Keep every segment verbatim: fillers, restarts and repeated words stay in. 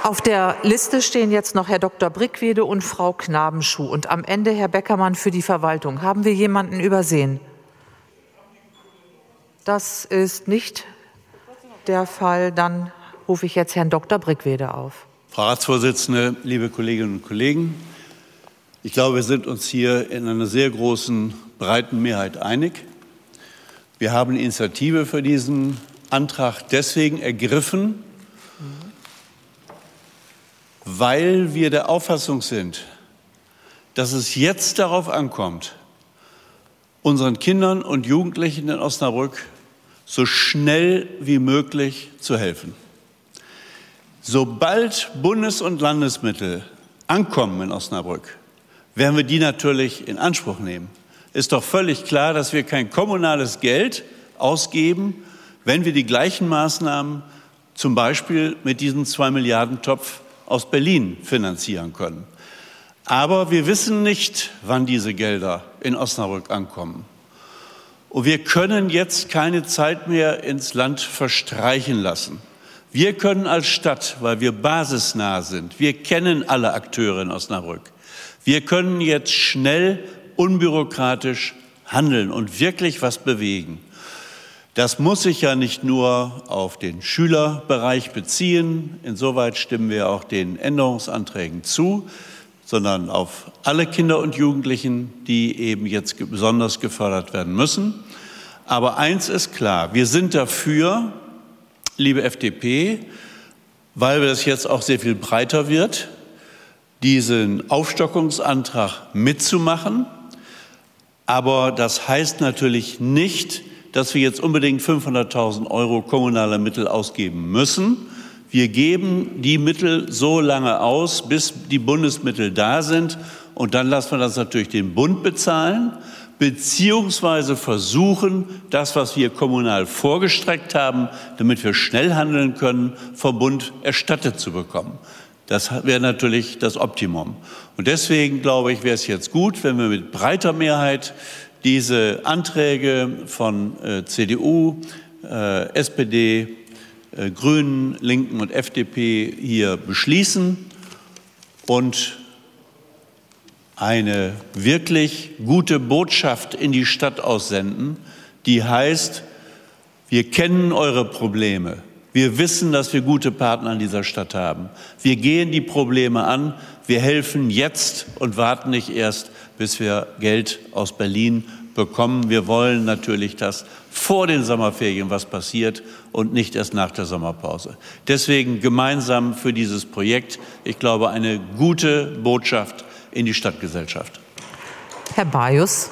Auf der Liste stehen jetzt noch Herr Doktor Brickwede und Frau Knabenschuh und am Ende Herr Beckermann für die Verwaltung. Haben wir jemanden übersehen? Das ist nicht der Fall. Dann rufe ich jetzt Herrn Doktor Brickwede auf. Frau Ratsvorsitzende, liebe Kolleginnen und Kollegen, ich glaube, wir sind uns hier in einer sehr großen, breiten Mehrheit einig. Wir haben die Initiative für diesen Antrag deswegen ergriffen, weil wir der Auffassung sind, dass es jetzt darauf ankommt, unseren Kindern und Jugendlichen in Osnabrück so schnell wie möglich zu helfen. Sobald Bundes- und Landesmittel ankommen in Osnabrück, werden wir die natürlich in Anspruch nehmen. Ist doch völlig klar, dass wir kein kommunales Geld ausgeben, wenn wir die gleichen Maßnahmen zum Beispiel mit diesem zwei Milliarden Topf aus Berlin finanzieren können. Aber wir wissen nicht, wann diese Gelder in Osnabrück ankommen. Und wir können jetzt keine Zeit mehr ins Land verstreichen lassen. Wir können als Stadt, weil wir basisnah sind, wir kennen alle Akteure in Osnabrück, wir können jetzt schnell, unbürokratisch handeln und wirklich was bewegen. Das muss sich ja nicht nur auf den Schülerbereich beziehen, insoweit stimmen wir auch den Änderungsanträgen zu, sondern auf alle Kinder und Jugendlichen, die eben jetzt besonders gefördert werden müssen. Aber eins ist klar, wir sind dafür, liebe F D P, weil es jetzt auch sehr viel breiter wird, diesen Aufstockungsantrag mitzumachen. Aber das heißt natürlich nicht, dass wir jetzt unbedingt fünfhunderttausend Euro kommunale Mittel ausgeben müssen. Wir geben die Mittel so lange aus, bis die Bundesmittel da sind. Und dann lassen wir das natürlich den Bund bezahlen, beziehungsweise versuchen, das, was wir kommunal vorgestreckt haben, damit wir schnell handeln können, vom Bund erstattet zu bekommen. Das wäre natürlich das Optimum. Und deswegen, glaube ich, wäre es jetzt gut, wenn wir mit breiter Mehrheit diese Anträge von äh, C D U, äh, S P D, äh, Grünen, Linken und F D P hier beschließen und eine wirklich gute Botschaft in die Stadt aussenden, die heißt, wir kennen eure Probleme. Wir wissen, dass wir gute Partner in dieser Stadt haben. Wir gehen die Probleme an. Wir helfen jetzt und warten nicht erst, bis wir Geld aus Berlin bekommen. Wir wollen natürlich, dass vor den Sommerferien was passiert und nicht erst nach der Sommerpause. Deswegen gemeinsam für dieses Projekt, ich glaube, eine gute Botschaft in die Stadtgesellschaft. Herr Bajus.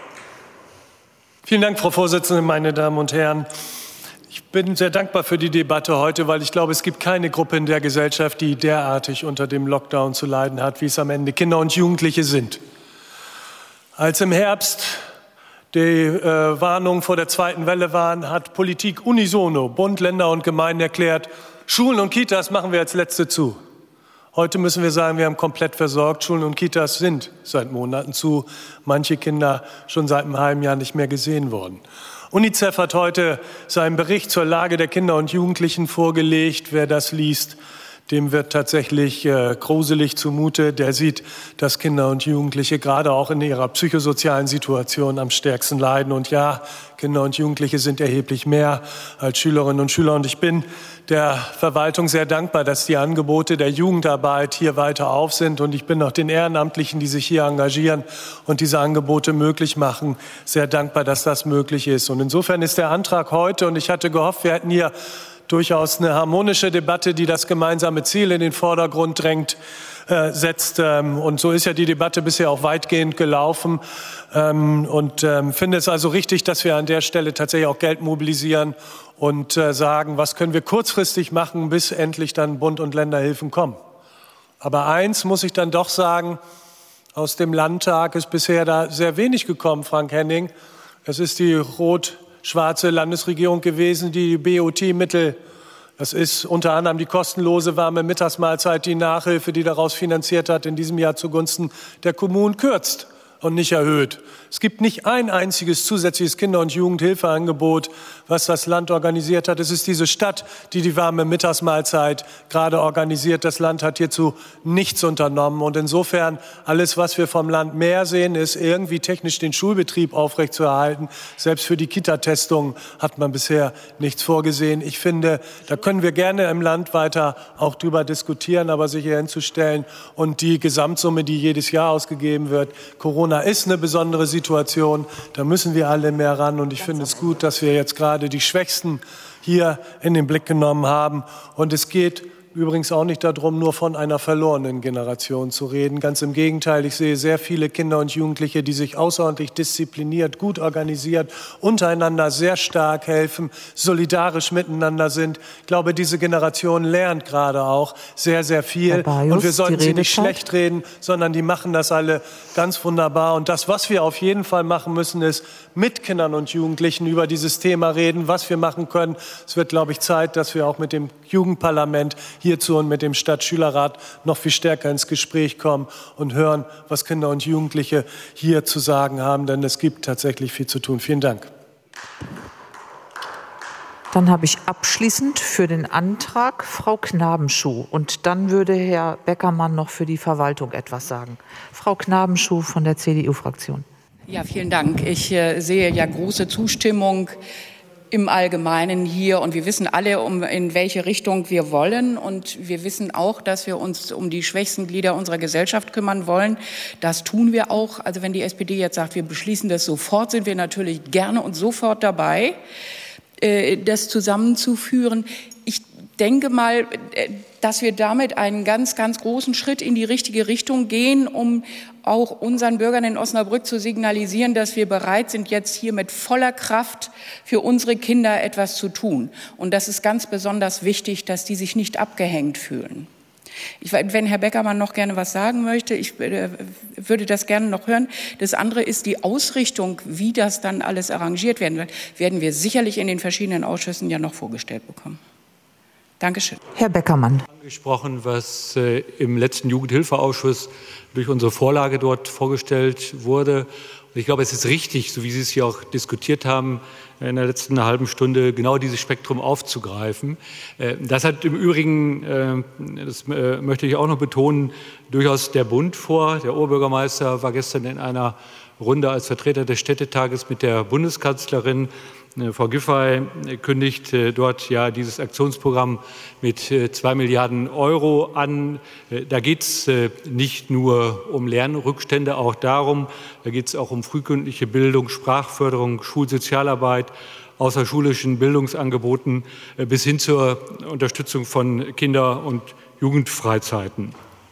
Vielen Dank, Frau Vorsitzende, meine Damen und Herren. Ich bin sehr dankbar für die Debatte heute, weil ich glaube, es gibt keine Gruppe in der Gesellschaft, die derartig unter dem Lockdown zu leiden hat, wie es am Ende Kinder und Jugendliche sind. Als im Herbst die äh, Warnungen vor der zweiten Welle waren, hat Politik unisono, Bund, Länder und Gemeinden erklärt, Schulen und Kitas machen wir als Letzte zu. Heute müssen wir sagen, wir haben komplett versorgt. Schulen und Kitas sind seit Monaten zu, manche Kinder schon seit einem halben Jahr nicht mehr gesehen worden. UNICEF hat heute seinen Bericht zur Lage der Kinder und Jugendlichen vorgelegt. Wer das liest, dem wird tatsächlich äh, gruselig zumute. Der sieht, dass Kinder und Jugendliche gerade auch in ihrer psychosozialen Situation am stärksten leiden. Und ja, Kinder und Jugendliche sind erheblich mehr als Schülerinnen und Schüler. Und ich bin der Verwaltung sehr dankbar, dass die Angebote der Jugendarbeit hier weiter auf sind. Und ich bin auch den Ehrenamtlichen, die sich hier engagieren und diese Angebote möglich machen, sehr dankbar, dass das möglich ist. Und insofern ist der Antrag heute, und ich hatte gehofft, wir hätten hier durchaus eine harmonische Debatte, die das gemeinsame Ziel in den Vordergrund drängt, äh, setzt. Ähm, und so ist ja die Debatte bisher auch weitgehend gelaufen. Ähm, und ähm, finde es also richtig, dass wir an der Stelle tatsächlich auch Geld mobilisieren und äh, sagen, was können wir kurzfristig machen, bis endlich dann Bund- und Länderhilfen kommen. Aber eins muss ich dann doch sagen, aus dem Landtag ist bisher da sehr wenig gekommen, Frank Henning. Es ist die rot schwarze Landesregierung gewesen, die die B O T-Mittel, das ist unter anderem die kostenlose warme Mittagsmahlzeit, die Nachhilfe, die daraus finanziert hat, in diesem Jahr zugunsten der Kommunen kürzt. und nicht erhöht. Es gibt nicht ein einziges zusätzliches Kinder- und Jugendhilfeangebot, was das Land organisiert hat. Es ist diese Stadt, die die warme Mittagsmahlzeit gerade organisiert. Das Land hat hierzu nichts unternommen. Und insofern, alles, was wir vom Land mehr sehen, ist irgendwie technisch den Schulbetrieb aufrechtzuerhalten. Selbst für die Kita-Testungen hat man bisher nichts vorgesehen. Ich finde, da können wir gerne im Land weiter auch drüber diskutieren, aber sich hier hinzustellen und die Gesamtsumme, die jedes Jahr ausgegeben wird, Corona ist eine besondere Situation, da müssen wir alle mehr ran. Und ich finde es gut, dass wir jetzt gerade die Schwächsten hier in den Blick genommen haben. Und es geht übrigens auch nicht darum, nur von einer verlorenen Generation zu reden. Ganz im Gegenteil, ich sehe sehr viele Kinder und Jugendliche, die sich außerordentlich diszipliniert, gut organisiert, untereinander sehr stark helfen, solidarisch miteinander sind. Ich glaube, diese Generation lernt gerade auch sehr, sehr viel. Bajus, und wir sollten sie nicht schlecht reden, sondern die machen das alle ganz wunderbar. Und das, was wir auf jeden Fall machen müssen, ist mit Kindern und Jugendlichen über dieses Thema reden, was wir machen können. Es wird, glaube ich, Zeit, dass wir auch mit dem Jugendparlament hierzu und mit dem Stadtschülerrat noch viel stärker ins Gespräch kommen und hören, was Kinder und Jugendliche hier zu sagen haben, denn es gibt tatsächlich viel zu tun. Vielen Dank. Dann habe ich abschließend für den Antrag Frau Knabenschuh und dann würde Herr Beckermann noch für die Verwaltung etwas sagen. Frau Knabenschuh von der C D U-Fraktion. Ja, vielen Dank. Ich äh, sehe ja große Zustimmung im Allgemeinen hier. Und wir wissen alle, um in welche Richtung wir wollen. Und wir wissen auch, dass wir uns um die schwächsten Glieder unserer Gesellschaft kümmern wollen. Das tun wir auch. Also wenn die S P D jetzt sagt, wir beschließen das sofort, sind wir natürlich gerne und sofort dabei, das zusammenzuführen. Ich denke mal, dass wir damit einen ganz, ganz großen Schritt in die richtige Richtung gehen, um auch unseren Bürgern in Osnabrück zu signalisieren, dass wir bereit sind, jetzt hier mit voller Kraft für unsere Kinder etwas zu tun. Und das ist ganz besonders wichtig, dass die sich nicht abgehängt fühlen. Ich, wenn Herr Beckermann noch gerne was sagen möchte, ich äh, würde das gerne noch hören. Das andere ist die Ausrichtung, wie das dann alles arrangiert werden wird, werden wir sicherlich in den verschiedenen Ausschüssen ja noch vorgestellt bekommen. Dankeschön. Herr Beckermann. Angesprochen, was äh, im letzten Jugendhilfeausschuss durch unsere Vorlage dort vorgestellt wurde. Und ich glaube, es ist richtig, so wie Sie es hier auch diskutiert haben, in der letzten halben Stunde genau dieses Spektrum aufzugreifen. Äh, das hat im Übrigen, äh, das äh, möchte ich auch noch betonen, durchaus der Bund vor. Der Oberbürgermeister war gestern in einer Runde als Vertreter des Städtetages mit der Bundeskanzlerin. Frau Giffey kündigt dort ja dieses Aktionsprogramm mit zwei Milliarden Euro an. Da geht es nicht nur um Lernrückstände, auch darum, da geht es auch um frühkindliche Bildung, Sprachförderung, Schulsozialarbeit, außerschulischen Bildungsangeboten bis hin zur Unterstützung von Kinder- und Jugendfreizeiten.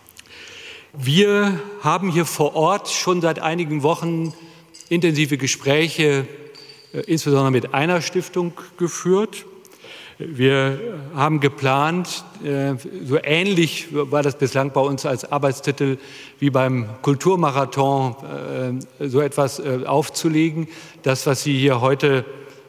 Wir haben hier vor Ort schon seit einigen Wochen intensive Gespräche insbesondere mit einer Stiftung geführt. Wir haben geplant, so ähnlich war das bislang bei uns als Arbeitstitel wie beim Kulturmarathon, so etwas aufzulegen. Das, was Sie hier heute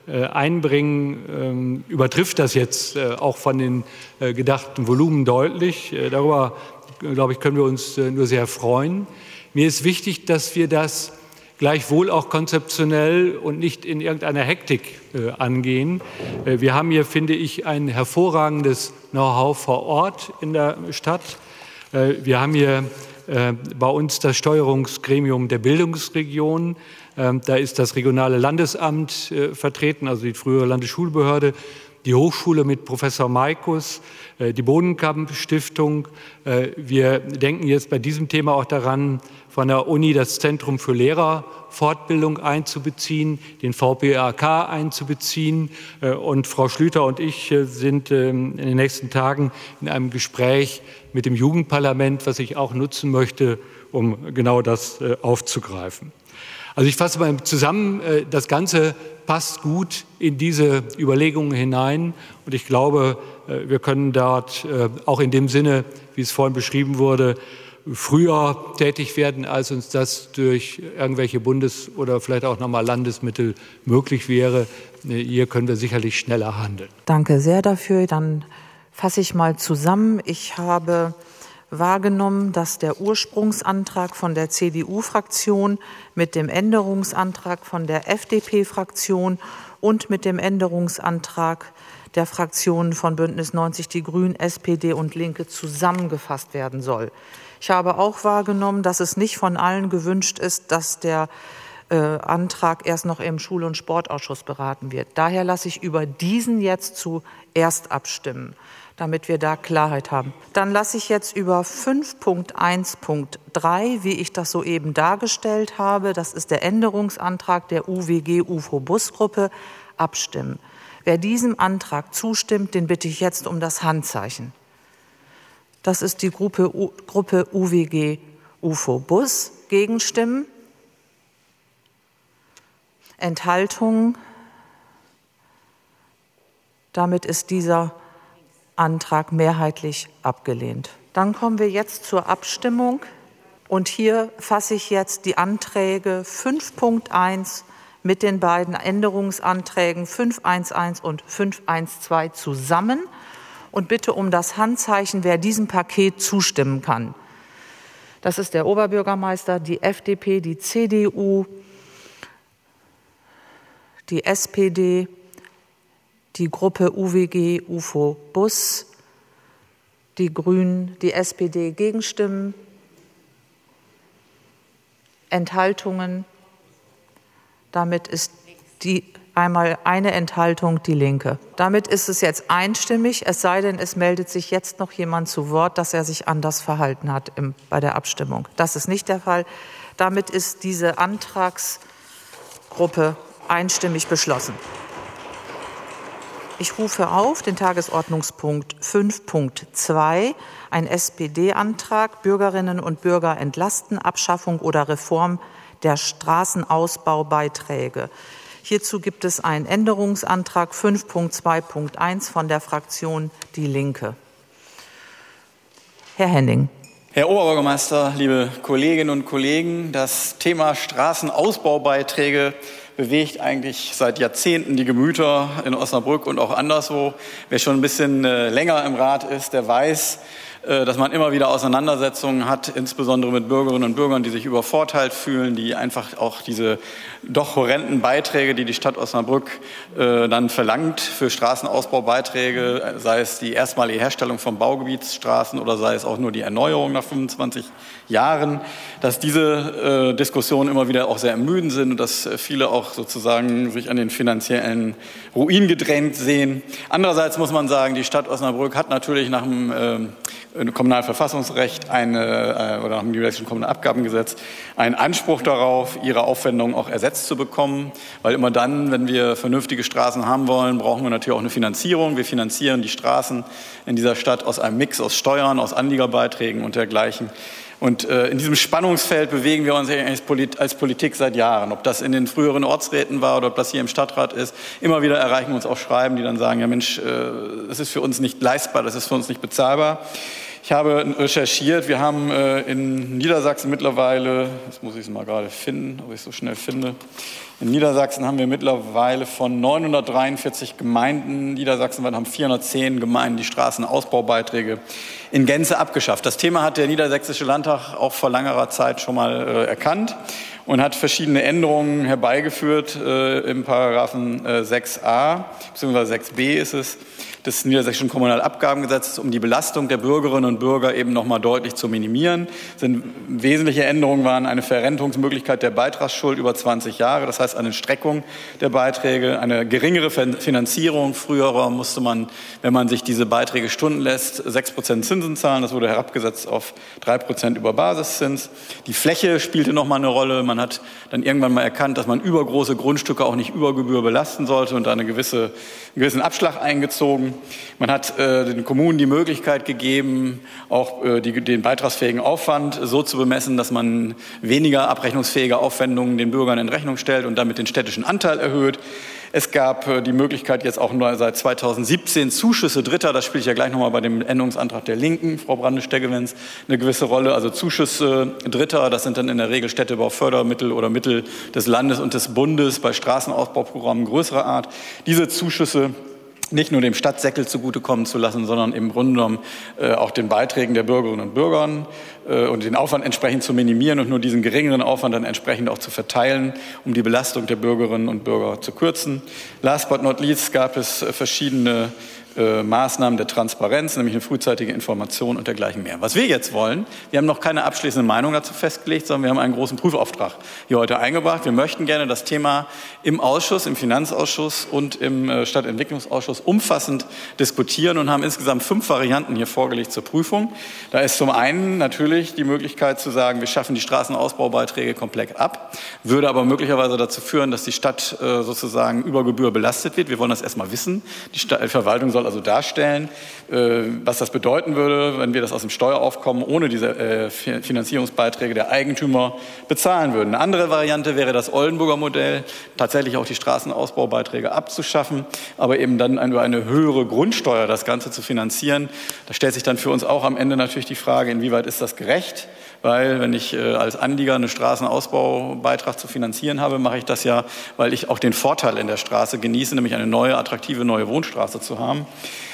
einbringen, übertrifft das jetzt auch von den gedachten Volumen deutlich. Darüber, glaube ich, können wir uns nur sehr freuen. Mir ist wichtig, dass wir das gleichwohl auch konzeptionell und nicht in irgendeiner Hektik äh, angehen. Äh, wir haben hier, finde ich, ein hervorragendes Know-how vor Ort in der Stadt. Äh, wir haben hier äh, bei uns das Steuerungsgremium der Bildungsregion. Äh, da ist das regionale Landesamt äh, vertreten, also die frühere Landesschulbehörde, die Hochschule mit Professor Maikus, äh, die Bodenkamp-Stiftung. Äh, wir denken jetzt bei diesem Thema auch daran, von der Uni das Zentrum für Lehrerfortbildung einzubeziehen, den V P A K einzubeziehen. Und Frau Schlüter und ich sind in den nächsten Tagen in einem Gespräch mit dem Jugendparlament, was ich auch nutzen möchte, um genau das aufzugreifen. Also ich fasse mal zusammen, das Ganze passt gut in diese Überlegungen hinein. Und ich glaube, wir können dort auch in dem Sinne, wie es vorhin beschrieben wurde, früher tätig werden, als uns das durch irgendwelche Bundes- oder vielleicht auch nochmal Landesmittel möglich wäre. Hier können wir sicherlich schneller handeln. Danke sehr dafür. Dann fasse ich mal zusammen. Ich habe wahrgenommen, dass der Ursprungsantrag von der C D U-Fraktion mit dem Änderungsantrag von der F D P-Fraktion und mit dem Änderungsantrag der Fraktionen von Bündnis neunzig Die Grünen, S P D und Linke zusammengefasst werden soll. Ich habe auch wahrgenommen, dass es nicht von allen gewünscht ist, dass der äh, Antrag erst noch im Schul- und Sportausschuss beraten wird. Daher lasse ich über diesen jetzt zuerst abstimmen, damit wir da Klarheit haben. Dann lasse ich jetzt über fünf Punkt eins Punkt drei, wie ich das soeben dargestellt habe, das ist der Änderungsantrag der U W G-U F O-Bus-Gruppe, abstimmen. Wer diesem Antrag zustimmt, den bitte ich jetzt um das Handzeichen. Das ist die Gruppe, U, Gruppe U W G-U F O-Bus. Gegenstimmen? Enthaltungen? Damit ist dieser Antrag mehrheitlich abgelehnt. Dann kommen wir jetzt zur Abstimmung. Und hier fasse ich jetzt die Anträge fünf Punkt eins mit den beiden Änderungsanträgen fünf Punkt eins eins und fünf Punkt eins zwei zusammen und bitte um das Handzeichen, wer diesem Paket zustimmen kann. Das ist der Oberbürgermeister, die F D P, die C D U, die S P D, die Gruppe U W G-U F O-Bus, die Grünen, die S P D gegenstimmen, Enthaltungen. Damit ist die einmal eine Enthaltung die Linke. Damit ist es jetzt einstimmig, es sei denn, es meldet sich jetzt noch jemand zu Wort, dass er sich anders verhalten hat im, bei der Abstimmung. Das ist nicht der Fall. Damit ist diese Antragsgruppe einstimmig beschlossen. Ich rufe auf den Tagesordnungspunkt fünf Punkt zwei, ein S P D-Antrag, Bürgerinnen und Bürger entlasten, Abschaffung oder Reform der Straßenausbaubeiträge. Hierzu gibt es einen Änderungsantrag fünf Punkt zwei Punkt eins von der Fraktion Die Linke. Herr Henning. Herr Oberbürgermeister, liebe Kolleginnen und Kollegen, das Thema Straßenausbaubeiträge bewegt eigentlich seit Jahrzehnten die Gemüter in Osnabrück und auch anderswo. Wer schon ein bisschen länger im Rat ist, der weiß, dass man immer wieder Auseinandersetzungen hat, insbesondere mit Bürgerinnen und Bürgern, die sich übervorteilt fühlen, die einfach auch diese doch horrenden Beiträge, die die Stadt Osnabrück äh, dann verlangt für Straßenausbaubeiträge, sei es die erstmalige Herstellung von Baugebietsstraßen oder sei es auch nur die Erneuerung nach fünfundzwanzig Jahren, dass diese äh, Diskussionen immer wieder auch sehr ermüdend sind und dass viele auch sozusagen sich an den finanziellen Ruin gedrängt sehen. Andererseits muss man sagen, die Stadt Osnabrück hat natürlich nach dem äh, Kommunalverfassungsrecht eine, oder nach dem gesetzlichen Kommunalabgabengesetz einen Anspruch darauf, ihre Aufwendungen auch ersetzt zu bekommen. Weil immer dann, wenn wir vernünftige Straßen haben wollen, brauchen wir natürlich auch eine Finanzierung. Wir finanzieren die Straßen in dieser Stadt aus einem Mix aus Steuern, aus Anliegerbeiträgen und dergleichen. Und äh, in diesem Spannungsfeld bewegen wir uns als Politik seit Jahren. Ob das in den früheren Ortsräten war oder ob das hier im Stadtrat ist. Immer wieder erreichen wir uns auch Schreiben, die dann sagen, ja Mensch, äh, das ist für uns nicht leistbar, das ist für uns nicht bezahlbar. Ich habe recherchiert, wir haben äh, in Niedersachsen mittlerweile, jetzt muss ich es mal gerade finden, ob ich es so schnell finde, in Niedersachsen haben wir mittlerweile von neunhundertdreiundvierzig Gemeinden niedersachsenweit haben vierhundertzehn Gemeinden die Straßenausbaubeiträge in Gänze abgeschafft. Das Thema hat der Niedersächsische Landtag auch vor langerer Zeit schon mal äh, erkannt und hat verschiedene Änderungen herbeigeführt äh, im Paragraphen äh, sechs a bzw. sechs b ist es des Niedersächsischen Kommunalabgabengesetzes, um die Belastung der Bürgerinnen und Bürger eben noch mal deutlich zu minimieren. Sind wesentliche Änderungen waren eine Verrentungsmöglichkeit der Beitragsschuld über zwanzig Jahre, das heißt eine Streckung der Beiträge, eine geringere Finanzierung. Früher musste man, wenn man sich diese Beiträge stunden lässt, sechs Prozent Zinsen zahlen. Das wurde herabgesetzt auf drei Prozent über Basiszins. Die Fläche spielte noch mal eine Rolle. Man hat dann irgendwann mal erkannt, dass man übergroße Grundstücke auch nicht über Gebühr belasten sollte und da eine gewisse, einen gewissen Abschlag eingezogen. Man hat äh, den Kommunen die Möglichkeit gegeben, auch äh, die, den beitragsfähigen Aufwand so zu bemessen, dass man weniger abrechnungsfähige Aufwendungen den Bürgern in Rechnung stellt und damit den städtischen Anteil erhöht. Es gab äh, die Möglichkeit, jetzt auch nur seit zweitausendsiebzehn Zuschüsse Dritter, das spielt ja gleich nochmal bei dem Änderungsantrag der Linken, Frau Brandes-Steggewenz, eine gewisse Rolle. Also Zuschüsse Dritter, das sind dann in der Regel Städtebaufördermittel oder Mittel des Landes und des Bundes bei Straßenausbauprogrammen größerer Art. Diese Zuschüsse nicht nur dem Stadtsäckel zugutekommen zu lassen, sondern im Grunde genommen äh, auch den Beiträgen der Bürgerinnen und Bürger äh, und den Aufwand entsprechend zu minimieren und nur diesen geringeren Aufwand dann entsprechend auch zu verteilen, um die Belastung der Bürgerinnen und Bürger zu kürzen. Last but not least gab es äh, verschiedene Äh, Maßnahmen der Transparenz, nämlich eine frühzeitige Information und dergleichen mehr. Was wir jetzt wollen, wir haben noch keine abschließende Meinung dazu festgelegt, sondern wir haben einen großen Prüfauftrag hier heute eingebracht. Wir möchten gerne das Thema im Ausschuss, im Finanzausschuss und im äh, Stadtentwicklungsausschuss umfassend diskutieren und haben insgesamt fünf Varianten hier vorgelegt zur Prüfung. Da ist zum einen natürlich die Möglichkeit zu sagen, wir schaffen die Straßenausbaubeiträge komplett ab, würde aber möglicherweise dazu führen, dass die Stadt äh, sozusagen über Gebühr belastet wird. Wir wollen das erstmal wissen. Die Stadt, die Verwaltung soll also darstellen, was das bedeuten würde, wenn wir das aus dem Steueraufkommen ohne diese Finanzierungsbeiträge der Eigentümer bezahlen würden. Eine andere Variante wäre das Oldenburger Modell, tatsächlich auch die Straßenausbaubeiträge abzuschaffen, aber eben dann über eine höhere Grundsteuer das Ganze zu finanzieren. Da stellt sich dann für uns auch am Ende natürlich die Frage, inwieweit ist das gerecht? Weil wenn ich äh, als Anlieger einen Straßenausbaubeitrag zu finanzieren habe, mache ich das ja, weil ich auch den Vorteil in der Straße genieße, nämlich eine neue, attraktive neue Wohnstraße zu haben.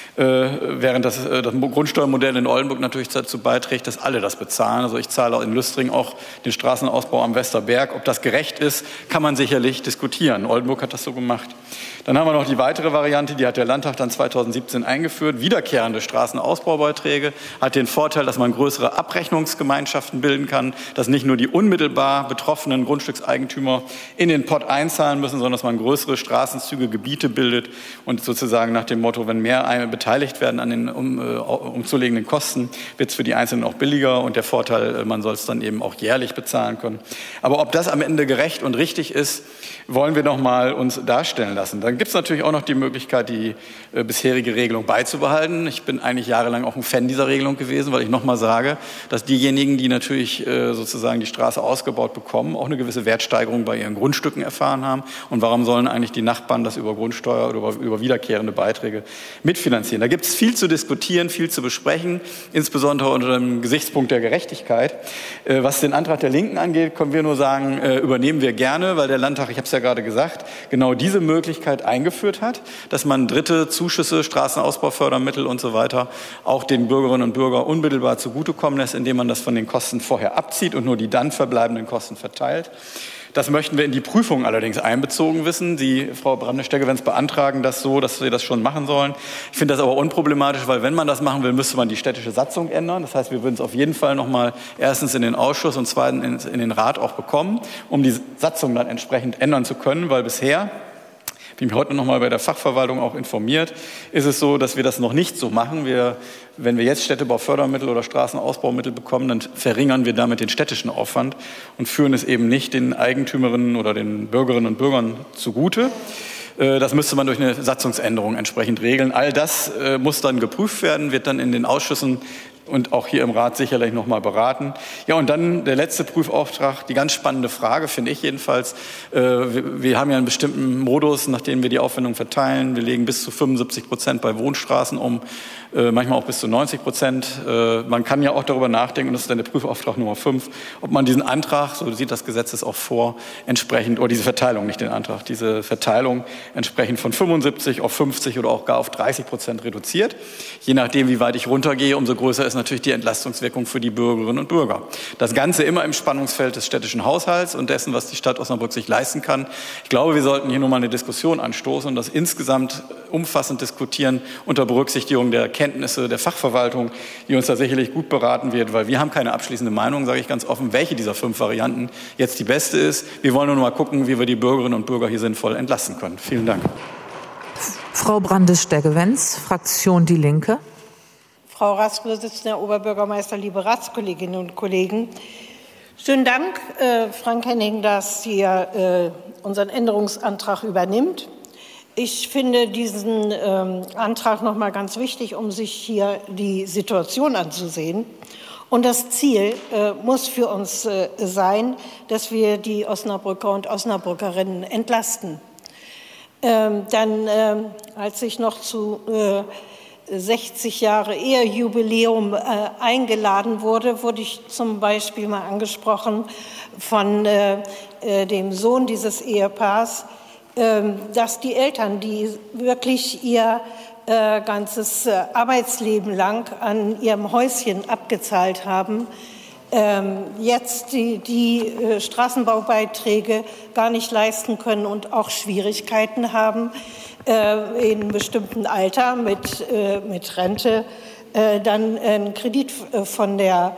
Äh, während das, äh, das Grundsteuermodell in Oldenburg natürlich dazu beiträgt, dass alle das bezahlen. Also ich zahle in Lüstring auch den Straßenausbau am Westerberg. Ob das gerecht ist, kann man sicherlich diskutieren. Oldenburg hat das so gemacht. Dann haben wir noch die weitere Variante, die hat der Landtag dann zweitausendsiebzehn eingeführt. Wiederkehrende Straßenausbaubeiträge hat den Vorteil, dass man größere Abrechnungsgemeinschaften bilden kann, dass nicht nur die unmittelbar betroffenen Grundstückseigentümer in den Pott einzahlen müssen, sondern dass man größere Straßenzüge, Gebiete bildet und sozusagen nach dem Motto, wenn mehr beteiligt werden an den um, äh, umzulegenden Kosten, wird es für die Einzelnen auch billiger und der Vorteil, man soll es dann eben auch jährlich bezahlen können. Aber ob das am Ende gerecht und richtig ist, wollen wir noch mal uns darstellen lassen. Dann gibt es natürlich auch noch die Möglichkeit, die äh, bisherige Regelung beizubehalten. Ich bin eigentlich jahrelang auch ein Fan dieser Regelung gewesen, weil ich noch mal sage, dass diejenigen, die natürlich äh, sozusagen die Straße ausgebaut bekommen, auch eine gewisse Wertsteigerung bei ihren Grundstücken erfahren haben. Und warum sollen eigentlich die Nachbarn das über Grundsteuer oder über, über wiederkehrende Beiträge mitfinanzieren? Da gibt es viel zu diskutieren, viel zu besprechen, insbesondere unter dem Gesichtspunkt der Gerechtigkeit. Äh, was den Antrag der Linken angeht, können wir nur sagen, äh, übernehmen wir gerne, weil der Landtag, ich habe es ja gerade gesagt, genau diese Möglichkeit eingeführt hat, dass man dritte Zuschüsse, Straßenausbaufördermittel und so weiter auch den Bürgerinnen und Bürgern unmittelbar zugutekommen lässt, indem man das von den Kosten vorher abzieht und nur die dann verbleibenden Kosten verteilt. Das möchten wir in die Prüfung allerdings einbezogen wissen. Sie, Frau Brandner-Steggewenz, beantragen das so, dass wir das schon machen sollen. Ich finde das aber unproblematisch, weil wenn man das machen will, müsste man die städtische Satzung ändern. Das heißt, wir würden es auf jeden Fall noch mal erstens in den Ausschuss und zweitens in den Rat auch bekommen, um die Satzung dann entsprechend ändern zu können, weil bisher, ich bin heute noch mal bei der Fachverwaltung auch informiert, ist es so, dass wir das noch nicht so machen. Wir, wenn wir jetzt Städtebaufördermittel oder Straßenausbaumittel bekommen, dann verringern wir damit den städtischen Aufwand und führen es eben nicht den Eigentümerinnen oder den Bürgerinnen und Bürgern zugute. Das müsste man durch eine Satzungsänderung entsprechend regeln. All das muss dann geprüft werden, wird dann in den Ausschüssen und auch hier im Rat sicherlich noch mal beraten. Ja, und dann der letzte Prüfauftrag, die ganz spannende Frage, finde ich jedenfalls. Äh, wir, wir haben ja einen bestimmten Modus, nach dem wir die Aufwendung verteilen. Wir legen bis zu fünfundsiebzig Prozent bei Wohnstraßen um, äh, manchmal auch bis zu neunzig Prozent. Äh, man kann ja auch darüber nachdenken, und das ist dann der Prüfauftrag Nummer fünf, ob man diesen Antrag, so sieht das Gesetz es auch vor, entsprechend, oder diese Verteilung, nicht den Antrag, diese Verteilung entsprechend von fünfundsiebzig auf fünfzig oder auch gar auf dreißig Prozent reduziert. Je nachdem, wie weit ich runtergehe, umso größer ist natürlich die Entlastungswirkung für die Bürgerinnen und Bürger. Das Ganze immer im Spannungsfeld des städtischen Haushalts und dessen, was die Stadt Osnabrück sich leisten kann. Ich glaube, wir sollten hier nur mal eine Diskussion anstoßen und das insgesamt umfassend diskutieren unter Berücksichtigung der Kenntnisse der Fachverwaltung, die uns da sicherlich gut beraten wird, weil wir haben keine abschließende Meinung, sage ich ganz offen, welche dieser fünf Varianten jetzt die beste ist. Wir wollen nur noch mal gucken, wie wir die Bürgerinnen und Bürger hier sinnvoll entlasten können. Vielen Dank. Frau Brandner-Steggewenz, Fraktion Die Linke. Frau Ratsvorsitzende, Herr Oberbürgermeister, liebe Ratskolleginnen und Kollegen. Schönen Dank, äh, Frank Henning, dass ihr äh, unseren Änderungsantrag übernimmt. Ich finde diesen ähm, Antrag noch mal ganz wichtig, um sich hier die Situation anzusehen. Und das Ziel äh, muss für uns äh, sein, dass wir die Osnabrücker und Osnabrückerinnen entlasten. Ähm, dann, äh, als ich noch zu äh, sechzig Jahre Ehejubiläum äh, eingeladen wurde, wurde ich zum Beispiel mal angesprochen von äh, äh, dem Sohn dieses Ehepaars, äh, dass die Eltern, die wirklich ihr äh, ganzes äh, Arbeitsleben lang an ihrem Häuschen abgezahlt haben, ähm, jetzt die, die äh, Straßenbaubeiträge gar nicht leisten können und auch Schwierigkeiten haben, äh, in bestimmten Alter mit, äh, mit Rente äh, dann einen Kredit von der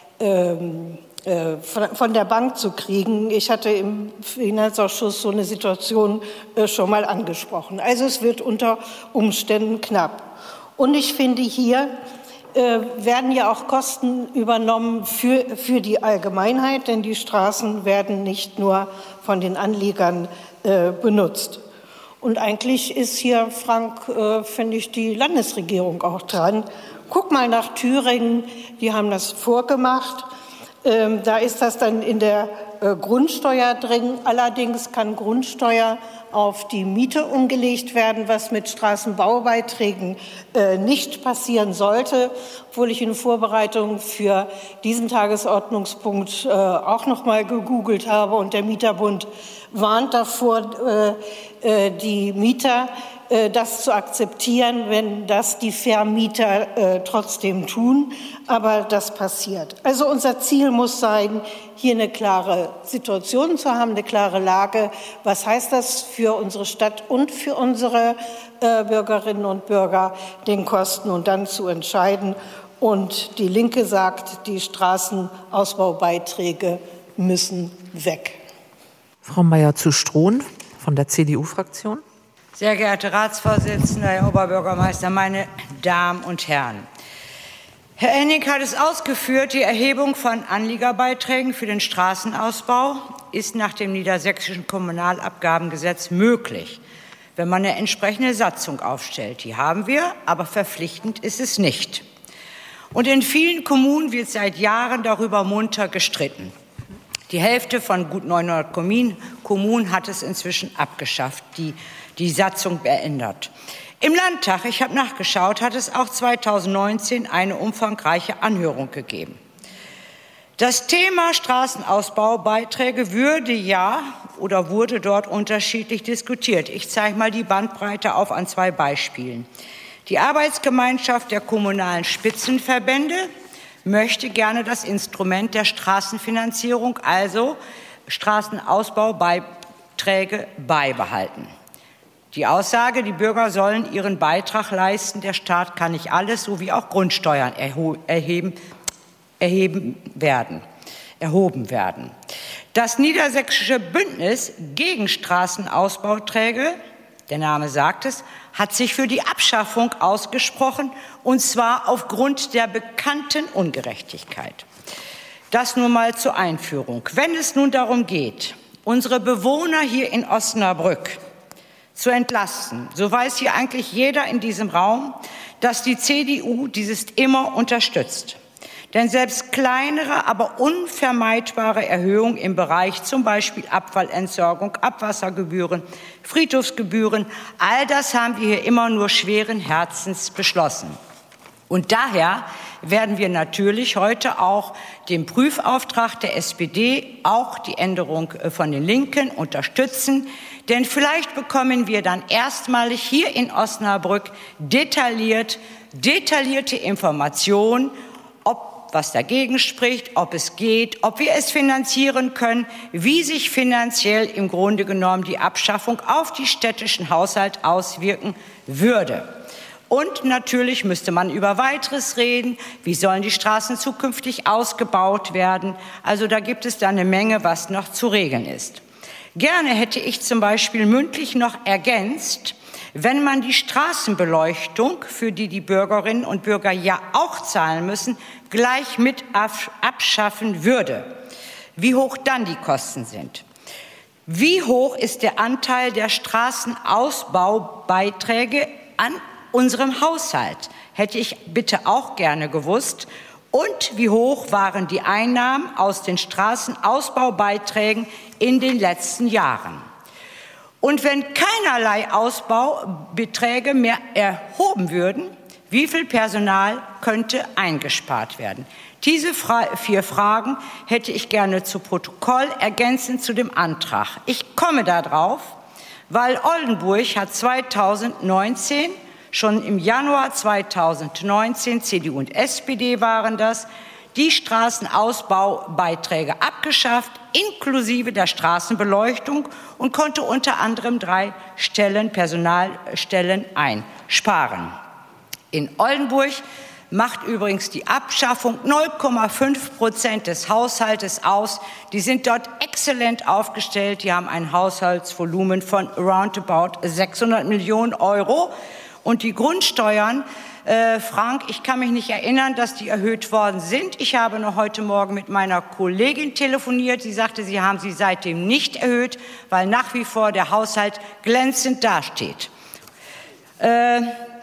ähm, von der Bank zu kriegen. Ich hatte im Finanzausschuss so eine Situation schon mal angesprochen. Also es wird unter Umständen knapp. Und ich finde, hier werden ja auch Kosten übernommen für, für die Allgemeinheit, denn die Straßen werden nicht nur von den Anliegern benutzt. Und eigentlich ist hier, Frank, finde ich, die Landesregierung auch dran. Guck mal nach Thüringen, die haben das vorgemacht. Ähm, da ist das dann in der äh, Grundsteuer drin. Allerdings kann Grundsteuer auf die Miete umgelegt werden, was mit Straßenbaubeiträgen äh, nicht passieren sollte, obwohl ich in Vorbereitung für diesen Tagesordnungspunkt äh, auch noch mal gegoogelt habe. Und der Mieterbund warnt davor, äh, äh, die Mieter das zu akzeptieren, wenn das die Vermieter äh, trotzdem tun. Aber das passiert. Also unser Ziel muss sein, hier eine klare Situation zu haben, eine klare Lage. Was heißt das für unsere Stadt und für unsere äh, Bürgerinnen und Bürger, den Kosten und dann zu entscheiden. Und die Linke sagt, die Straßenausbaubeiträge müssen weg. Frau Meier zu Strohn von der C D U-Fraktion. Sehr geehrte Ratsvorsitzende, Herr Oberbürgermeister, meine Damen und Herren! Herr Hennig hat es ausgeführt, die Erhebung von Anliegerbeiträgen für den Straßenausbau ist nach dem niedersächsischen Kommunalabgabengesetz möglich, wenn man eine entsprechende Satzung aufstellt. Die haben wir, aber verpflichtend ist es nicht. Und in vielen Kommunen wird seit Jahren darüber munter gestritten. Die Hälfte von gut neunhundert Kommunen hat es inzwischen abgeschafft, die die Satzung beendet. Im Landtag, ich habe nachgeschaut, hat es auch zweitausendneunzehn eine umfangreiche Anhörung gegeben. Das Thema Straßenausbaubeiträge würde ja oder wurde dort unterschiedlich diskutiert. Ich zeige mal die Bandbreite auf an zwei Beispielen. Die Arbeitsgemeinschaft der kommunalen Spitzenverbände möchte gerne das Instrument der Straßenfinanzierung, also Straßenausbaubeiträge, beibehalten. Die Aussage, die Bürger sollen ihren Beitrag leisten, der Staat kann nicht alles, so wie auch Grundsteuern erheben, erheben werden, erhoben werden. Das niedersächsische Bündnis gegen Straßenausbauträge, der Name sagt es, hat sich für die Abschaffung ausgesprochen, und zwar aufgrund der bekannten Ungerechtigkeit. Das nur mal zur Einführung. Wenn es nun darum geht, unsere Bewohner hier in Osnabrück zu entlasten, so weiß hier eigentlich jeder in diesem Raum, dass die C D U dieses immer unterstützt. Denn selbst kleinere, aber unvermeidbare Erhöhungen im Bereich zum Beispiel Abfallentsorgung, Abwassergebühren, Friedhofsgebühren, all das haben wir hier immer nur schweren Herzens beschlossen. Und daher werden wir natürlich heute auch den Prüfauftrag der S P D, auch die Änderung von den Linken, unterstützen. Denn vielleicht bekommen wir dann erstmalig hier in Osnabrück detailliert, detaillierte Informationen, ob was dagegen spricht, ob es geht, ob wir es finanzieren können, wie sich finanziell im Grunde genommen die Abschaffung auf die städtischen Haushalte auswirken würde. Und natürlich müsste man über Weiteres reden. Wie sollen die Straßen zukünftig ausgebaut werden? Also da gibt es da eine Menge, was noch zu regeln ist. Gerne hätte ich zum Beispiel mündlich noch ergänzt, wenn man die Straßenbeleuchtung, für die die Bürgerinnen und Bürger ja auch zahlen müssen, gleich mit abschaffen würde, wie hoch dann die Kosten sind. Wie hoch ist der Anteil der Straßenausbaubeiträge an unserem Haushalt? Hätte ich bitte auch gerne gewusst. Und wie hoch waren die Einnahmen aus den Straßenausbaubeiträgen in den letzten Jahren? Und wenn keinerlei Ausbaubeträge mehr erhoben würden, wie viel Personal könnte eingespart werden? Diese vier Fragen hätte ich gerne zu Protokoll ergänzend zu dem Antrag. Ich komme darauf, weil Oldenburg hat zweitausendneunzehn Schon im Januar zweitausendneunzehn, C D U und S P D waren das, die Straßenausbaubeiträge abgeschafft, inklusive der Straßenbeleuchtung, und konnte unter anderem drei Stellen, Personalstellen einsparen. In Oldenburg macht übrigens die Abschaffung null Komma fünf Prozent des Haushaltes aus. Die sind dort exzellent aufgestellt. Die haben ein Haushaltsvolumen von roundabout sechshundert Millionen Euro. Und die Grundsteuern, äh, Frank, ich kann mich nicht erinnern, dass die erhöht worden sind. Ich habe noch heute Morgen mit meiner Kollegin telefoniert. Sie sagte, sie haben sie seitdem nicht erhöht, weil nach wie vor der Haushalt glänzend dasteht. Äh,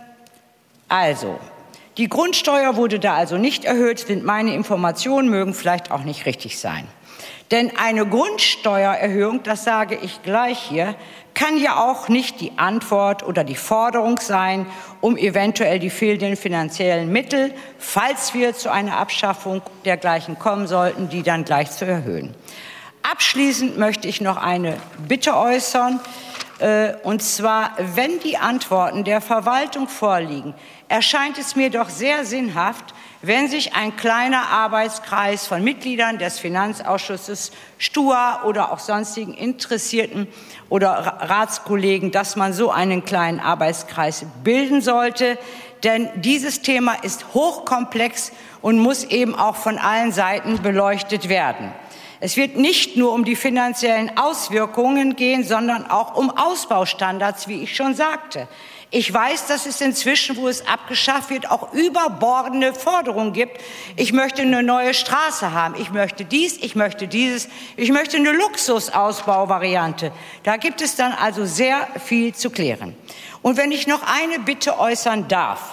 also, die Grundsteuer wurde da also nicht erhöht, sind meine Informationen, mögen vielleicht auch nicht richtig sein. Denn eine Grundsteuererhöhung, das sage ich gleich hier, kann ja auch nicht die Antwort oder die Forderung sein, um eventuell die fehlenden finanziellen Mittel, falls wir zu einer Abschaffung dergleichen kommen sollten, die dann gleich zu erhöhen. Abschließend möchte ich noch eine Bitte äußern, äh, und zwar, wenn die Antworten der Verwaltung vorliegen, erscheint es mir doch sehr sinnhaft, wenn sich ein kleiner Arbeitskreis von Mitgliedern des Finanzausschusses, S T U A oder auch sonstigen Interessierten oder Ratskollegen, dass man so einen kleinen Arbeitskreis bilden sollte. Denn dieses Thema ist hochkomplex und muss eben auch von allen Seiten beleuchtet werden. Es wird nicht nur um die finanziellen Auswirkungen gehen, sondern auch um Ausbaustandards, wie ich schon sagte. Ich weiß, dass es inzwischen, wo es abgeschafft wird, auch überbordende Forderungen gibt. Ich möchte eine neue Straße haben. Ich möchte dies, ich möchte dieses. Ich möchte eine Luxusausbauvariante. Da gibt es dann also sehr viel zu klären. Und wenn ich noch eine Bitte äußern darf.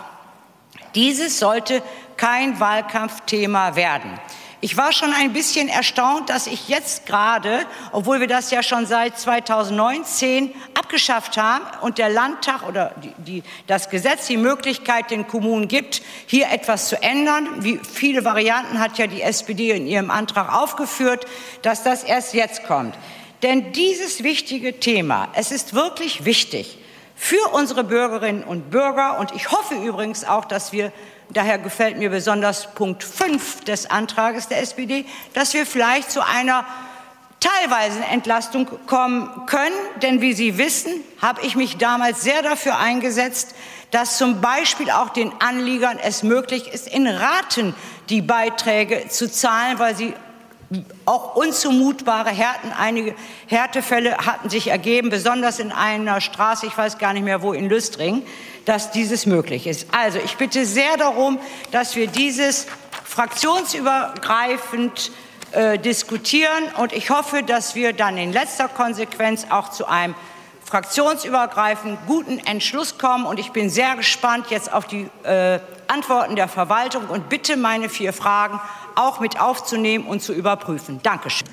Dieses sollte kein Wahlkampfthema werden. Ich war schon ein bisschen erstaunt, dass ich jetzt gerade, obwohl wir das ja schon seit zweitausendneunzehn abgeschafft haben und der Landtag oder die, die, das Gesetz die Möglichkeit den Kommunen gibt, hier etwas zu ändern, wie viele Varianten hat ja die S P D in ihrem Antrag aufgeführt, dass das erst jetzt kommt. Denn dieses wichtige Thema, es ist wirklich wichtig für unsere Bürgerinnen und Bürger, und ich hoffe übrigens auch, dass wir, daher gefällt mir besonders Punkt fünf des Antrages der S P D, dass wir vielleicht zu einer teilweisen Entlastung kommen können. Denn wie Sie wissen, habe ich mich damals sehr dafür eingesetzt, dass zum Beispiel auch den Anliegern es möglich ist, in Raten die Beiträge zu zahlen, weil sie auch unzumutbare Härten, einige Härtefälle hatten sich ergeben, besonders in einer Straße, ich weiß gar nicht mehr wo, in Lüstring, dass dieses möglich ist. Also ich bitte sehr darum, dass wir dieses fraktionsübergreifend äh, diskutieren, und ich hoffe, dass wir dann in letzter Konsequenz auch zu einem fraktionsübergreifend guten Entschluss kommen. Und ich bin sehr gespannt jetzt auf die äh, Antworten der Verwaltung und bitte, meine vier Fragen auch mit aufzunehmen und zu überprüfen. Dankeschön.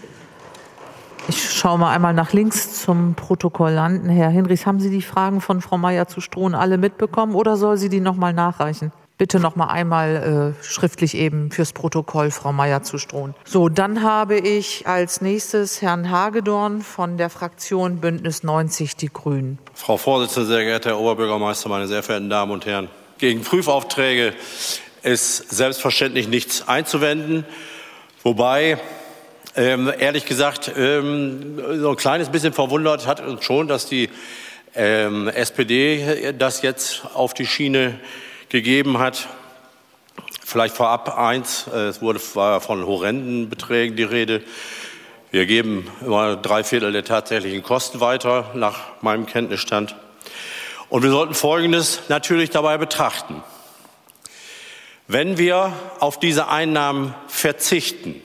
Ich schaue mal einmal nach links zum Protokollanten. Herr Hinrichs, haben Sie die Fragen von Frau Meier zu Strohn alle mitbekommen oder soll sie die noch mal nachreichen? Bitte noch mal einmal äh, schriftlich eben fürs Protokoll, Frau Meier zu Strohn. So, dann habe ich als nächstes Herrn Hagedorn von der Fraktion Bündnis neunzig Die Grünen. Frau Vorsitzende, sehr geehrter Herr Oberbürgermeister, meine sehr verehrten Damen und Herren! Gegen Prüfaufträge ist selbstverständlich nichts einzuwenden, wobei ähm, ehrlich gesagt ähm, so ein kleines bisschen verwundert hat uns schon, dass die ähm, S P D das jetzt auf die Schiene gegeben hat. Vielleicht vorab eins, es wurde war von horrenden Beträgen die Rede. Wir geben immer drei Viertel der tatsächlichen Kosten weiter, nach meinem Kenntnisstand. Und wir sollten Folgendes natürlich dabei betrachten. Wenn wir auf diese Einnahmen verzichten,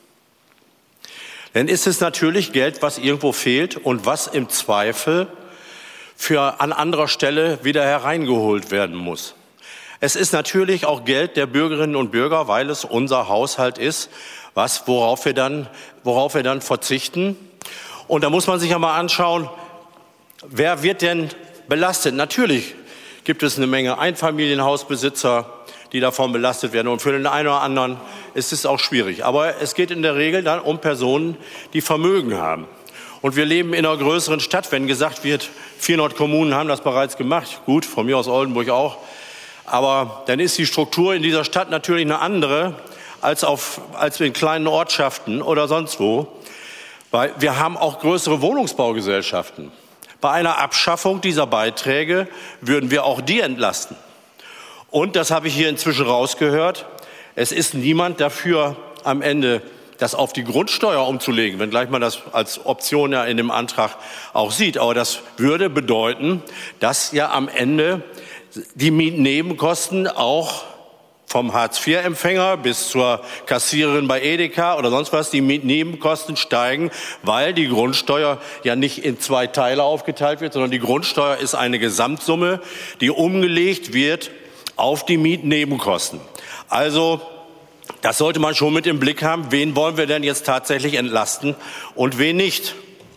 dann ist es natürlich Geld, was irgendwo fehlt und was im Zweifel für an anderer Stelle wieder hereingeholt werden muss. Es ist natürlich auch Geld der Bürgerinnen und Bürger, weil es unser Haushalt ist, was, worauf wir dann, worauf wir dann verzichten. Und da muss man sich ja mal anschauen, wer wird denn belastet? Natürlich gibt es eine Menge Einfamilienhausbesitzer, die davon belastet werden. Und für den einen oder anderen ist es auch schwierig. Aber es geht in der Regel dann um Personen, die Vermögen haben. Und wir leben in einer größeren Stadt. Wenn gesagt wird, vierhundert Kommunen haben das bereits gemacht, gut, von mir aus Oldenburg auch, aber dann ist die Struktur in dieser Stadt natürlich eine andere als, auf, als in kleinen Ortschaften oder sonst wo. Weil wir haben auch größere Wohnungsbaugesellschaften. Bei einer Abschaffung dieser Beiträge würden wir auch die entlasten. Und, das habe ich hier inzwischen rausgehört, es ist niemand dafür am Ende, das auf die Grundsteuer umzulegen, wenngleich man das als Option ja in dem Antrag auch sieht. Aber das würde bedeuten, dass ja am Ende die Mietnebenkosten auch vom Hartz vier Empfänger bis zur Kassiererin bei Edeka oder sonst was, die Mietnebenkosten steigen, weil die Grundsteuer ja nicht in zwei Teile aufgeteilt wird, sondern die Grundsteuer ist eine Gesamtsumme, die umgelegt wird auf die Mietnebenkosten. Also, das sollte man schon mit im Blick haben. Wen wollen wir denn jetzt tatsächlich entlasten und wen nicht?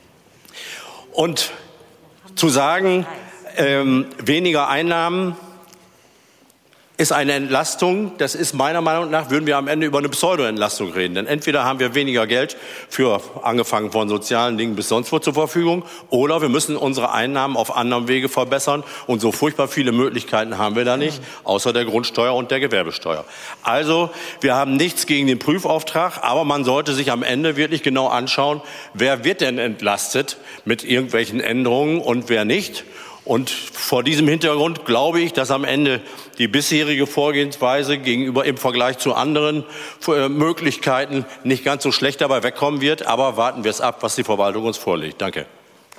Und zu sagen, ähm, weniger Einnahmen ist eine Entlastung. Das ist meiner Meinung nach, würden wir am Ende über eine Pseudo-Entlastung reden. Denn entweder haben wir weniger Geld für, angefangen von sozialen Dingen bis sonst wo zur Verfügung, oder wir müssen unsere Einnahmen auf anderem Wege verbessern. Und so furchtbar viele Möglichkeiten haben wir da nicht, außer der Grundsteuer und der Gewerbesteuer. Also, wir haben nichts gegen den Prüfauftrag, aber man sollte sich am Ende wirklich genau anschauen, wer wird denn entlastet mit irgendwelchen Änderungen und wer nicht. Und vor diesem Hintergrund glaube ich, dass am Ende die bisherige Vorgehensweise gegenüber im Vergleich zu anderen Möglichkeiten nicht ganz so schlecht dabei wegkommen wird. Aber warten wir es ab, was die Verwaltung uns vorlegt. Danke.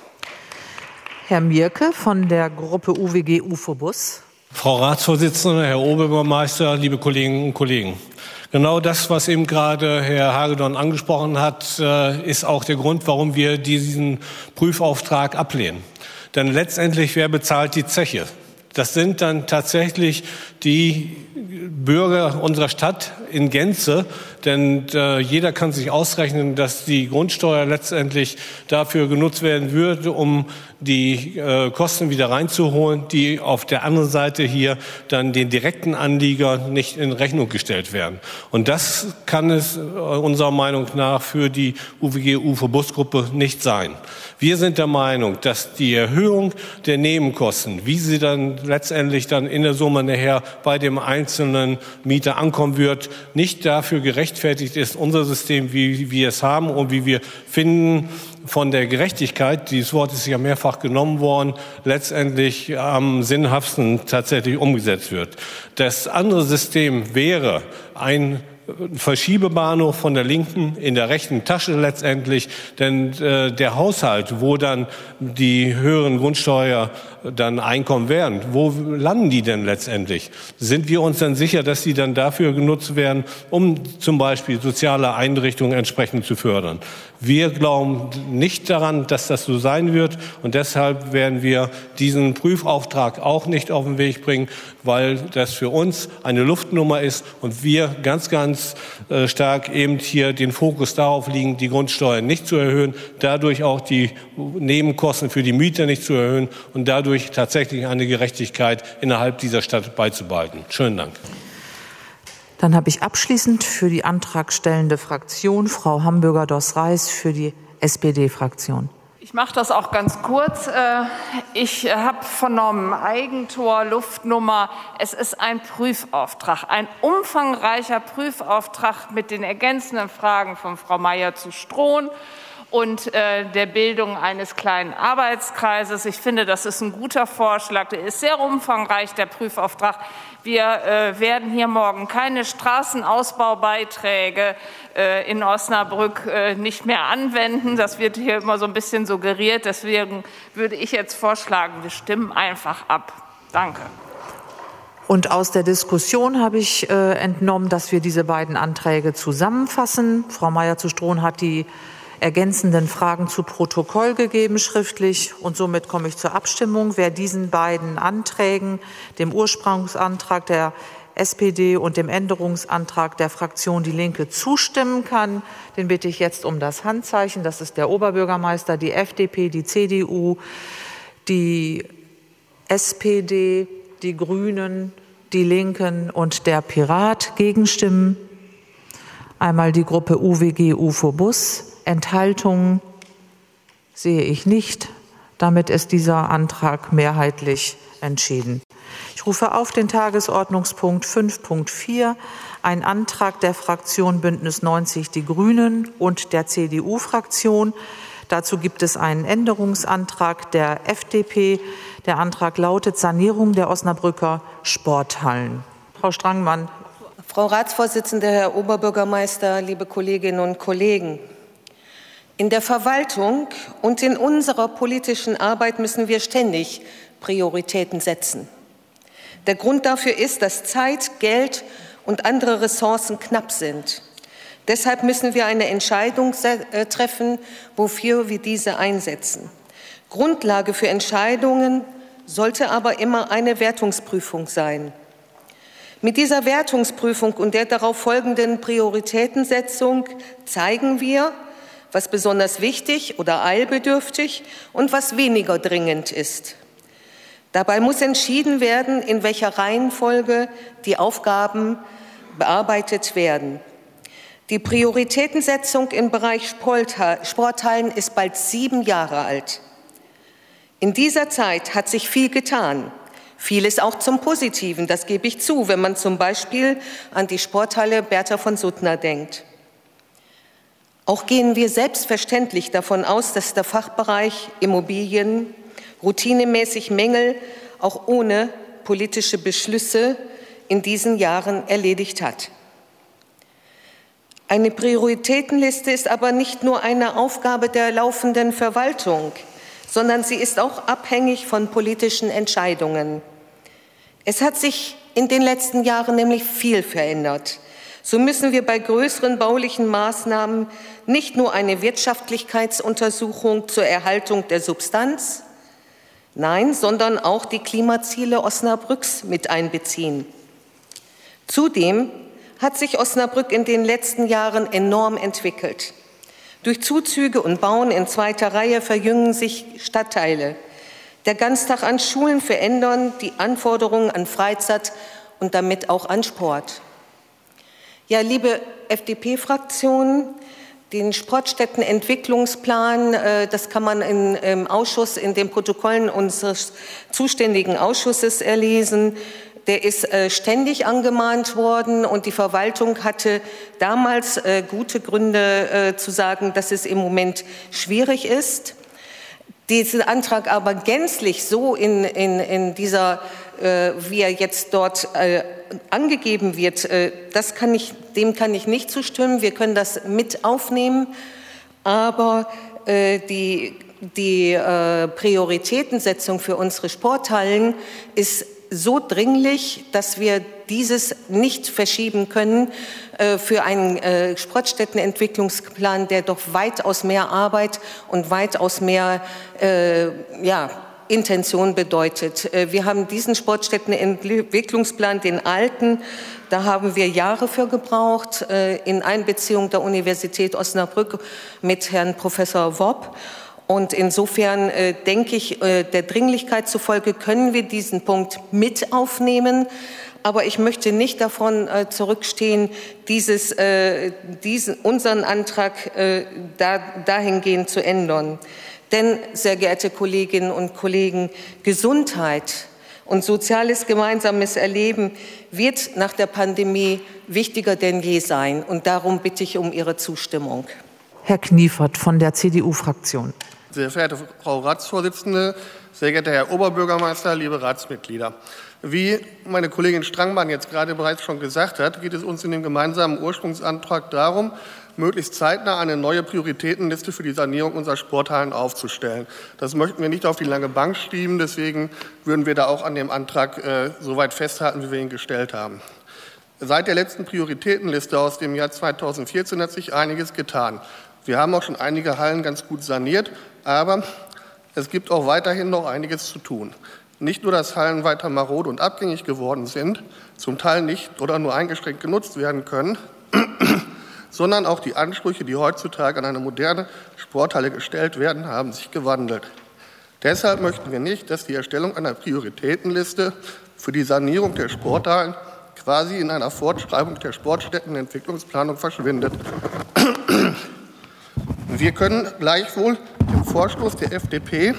Herr Mierke von der Gruppe U W G UFO-Bus. Frau Ratsvorsitzende, Herr Oberbürgermeister, liebe Kolleginnen und Kollegen. Genau das, was eben gerade Herr Hagedorn angesprochen hat, ist auch der Grund, warum wir diesen Prüfauftrag ablehnen. Denn letztendlich, wer bezahlt die Zeche? Das sind dann tatsächlich die Bürger unserer Stadt in Gänze. Denn äh, jeder kann sich ausrechnen, dass die Grundsteuer letztendlich dafür genutzt werden würde, um die äh, Kosten wieder reinzuholen, die auf der anderen Seite hier dann den direkten Anliegern nicht in Rechnung gestellt werden. Und das kann es äh, unserer Meinung nach für die U W G UFO-Bus-Gruppe nicht sein. Wir sind der Meinung, dass die Erhöhung der Nebenkosten, wie sie dann letztendlich dann in der Summe nachher bei dem einzelnen Mieter ankommen wird, nicht dafür gerechtfertigt ist, unser System, wie wir es haben und wie wir finden, von der Gerechtigkeit, dieses Wort ist ja mehrfach genommen worden, letztendlich am sinnhaftesten tatsächlich umgesetzt wird. Das andere System wäre ein Verschiebebahnhof von der linken in der rechten Tasche letztendlich, denn äh, der Haushalt, wo dann die höheren Grundsteuer dann Einkommen werden, wo landen die denn letztendlich? Sind wir uns dann sicher, dass die dann dafür genutzt werden, um zum Beispiel soziale Einrichtungen entsprechend zu fördern? Wir glauben nicht daran, dass das so sein wird, und deshalb werden wir diesen Prüfauftrag auch nicht auf den Weg bringen, weil das für uns eine Luftnummer ist und wir ganz, ganz äh, stark eben hier den Fokus darauf liegen, die Grundsteuern nicht zu erhöhen, dadurch auch die Nebenkosten für die Mieter nicht zu erhöhen und dadurch tatsächlich eine Gerechtigkeit innerhalb dieser Stadt beizubehalten. Schönen Dank. Dann habe ich abschließend für die antragstellende Fraktion Frau Hamburger-Doss-Reis für die S P D-Fraktion. Ich mache das auch ganz kurz. Ich habe vernommen, Eigentor, Luftnummer. Es ist ein Prüfauftrag, ein umfangreicher Prüfauftrag mit den ergänzenden Fragen von Frau Meier zu Strohn und äh, der Bildung eines kleinen Arbeitskreises. Ich finde, das ist ein guter Vorschlag. Der ist sehr umfangreich, der Prüfauftrag. Wir äh, werden hier morgen keine Straßenausbaubeiträge äh, in Osnabrück äh, nicht mehr anwenden. Das wird hier immer so ein bisschen suggeriert. Deswegen würde ich jetzt vorschlagen, wir stimmen einfach ab. Danke. Und aus der Diskussion habe ich äh, entnommen, dass wir diese beiden Anträge zusammenfassen. Frau Meier zu Strohn hat die ergänzenden Fragen zu Protokoll gegeben, schriftlich. Und somit komme ich zur Abstimmung. Wer diesen beiden Anträgen, dem Ursprungsantrag der S P D und dem Änderungsantrag der Fraktion Die Linke, zustimmen kann, den bitte ich jetzt um das Handzeichen. Das ist der Oberbürgermeister, die F D P, die C D U, die S P D, die Grünen, die Linken und der Pirat. Gegenstimmen einmal die Gruppe U W G UFO-Bus. Enthaltungen Sehe ich nicht. Damit ist dieser Antrag mehrheitlich entschieden. Ich rufe auf den Tagesordnungspunkt fünf Punkt vier, ein Antrag der Fraktion Bündnis neunzig Die Grünen und der C D U-Fraktion. Dazu gibt es einen Änderungsantrag der F D P. Der Antrag lautet Sanierung der Osnabrücker Sporthallen. Frau Strangmann. Frau Ratsvorsitzende, Herr Oberbürgermeister, liebe Kolleginnen und Kollegen! In der Verwaltung und in unserer politischen Arbeit müssen wir ständig Prioritäten setzen. Der Grund dafür ist, dass Zeit, Geld und andere Ressourcen knapp sind. Deshalb müssen wir eine Entscheidung treffen, wofür wir diese einsetzen. Grundlage für Entscheidungen sollte aber immer eine Wertungsprüfung sein. Mit dieser Wertungsprüfung und der darauf folgenden Prioritätensetzung zeigen wir, was besonders wichtig oder eilbedürftig und was weniger dringend ist. Dabei muss entschieden werden, in welcher Reihenfolge die Aufgaben bearbeitet werden. Die Prioritätensetzung im Bereich Sporthallen ist bald sieben Jahre alt. In dieser Zeit hat sich viel getan. Vieles auch zum Positiven, das gebe ich zu, wenn man zum Beispiel an die Sporthalle Bertha von Suttner denkt. Auch gehen wir selbstverständlich davon aus, dass der Fachbereich Immobilien routinemäßig Mängel auch ohne politische Beschlüsse in diesen Jahren erledigt hat. Eine Prioritätenliste ist aber nicht nur eine Aufgabe der laufenden Verwaltung, sondern sie ist auch abhängig von politischen Entscheidungen. Es hat sich in den letzten Jahren nämlich viel verändert. So müssen wir bei größeren baulichen Maßnahmen nicht nur eine Wirtschaftlichkeitsuntersuchung zur Erhaltung der Substanz, nein, sondern auch die Klimaziele Osnabrücks mit einbeziehen. Zudem hat sich Osnabrück in den letzten Jahren enorm entwickelt. Durch Zuzüge und Bauen in zweiter Reihe verjüngen sich Stadtteile. Der Ganztag an Schulen verändern die Anforderungen an Freizeit und damit auch an Sport. Ja, liebe F D P-Fraktion, den Sportstättenentwicklungsplan, das kann man in, im Ausschuss, in den Protokollen unseres zuständigen Ausschusses erlesen. Der ist ständig angemahnt worden und die Verwaltung hatte damals gute Gründe zu sagen, dass es im Moment schwierig ist. Diesen Antrag aber gänzlich so in, in, in dieser, äh, wie er jetzt dort äh, angegeben wird, äh, das kann ich, dem kann ich nicht zustimmen. Wir können das mit aufnehmen, aber äh, die, die äh, Prioritätensetzung für unsere Sporthallen ist so dringlich, dass wir dieses nicht verschieben können äh, für einen äh, Sportstättenentwicklungsplan, der doch weitaus mehr Arbeit und weitaus mehr äh, ja, Intention bedeutet. Äh, wir haben diesen Sportstättenentwicklungsplan, den alten, da haben wir Jahre für gebraucht, äh, in Einbeziehung der Universität Osnabrück mit Herrn Professor Wopp. Und insofern äh, denke ich, äh, der Dringlichkeit zufolge können wir diesen Punkt mit aufnehmen. Aber ich möchte nicht davon äh, zurückstehen, dieses, äh, diesen, unseren Antrag äh, da, dahingehend zu ändern. Denn, sehr geehrte Kolleginnen und Kollegen, Gesundheit und soziales gemeinsames Erleben wird nach der Pandemie wichtiger denn je sein. Und darum bitte ich um Ihre Zustimmung. Herr Kniefert von der C D U-Fraktion. Sehr verehrte Frau Ratsvorsitzende, sehr geehrter Herr Oberbürgermeister, liebe Ratsmitglieder! Wie meine Kollegin Strangmann jetzt gerade bereits schon gesagt hat, geht es uns in dem gemeinsamen Ursprungsantrag darum, möglichst zeitnah eine neue Prioritätenliste für die Sanierung unserer Sporthallen aufzustellen. Das möchten wir nicht auf die lange Bank schieben, deswegen würden wir da auch an dem Antrag äh, so weit festhalten, wie wir ihn gestellt haben. Seit der letzten Prioritätenliste aus dem Jahr zweitausendvierzehn hat sich einiges getan. Wir haben auch schon einige Hallen ganz gut saniert, aber es gibt auch weiterhin noch einiges zu tun. Nicht nur, dass Hallen weiter marode und abgängig geworden sind, zum Teil nicht oder nur eingeschränkt genutzt werden können, sondern auch die Ansprüche, die heutzutage an eine moderne Sporthalle gestellt werden, haben sich gewandelt. Deshalb möchten wir nicht, dass die Erstellung einer Prioritätenliste für die Sanierung der Sporthallen quasi in einer Fortschreibung der Sportstättenentwicklungsplanung verschwindet. Wir können gleichwohl den Vorstoß der F D P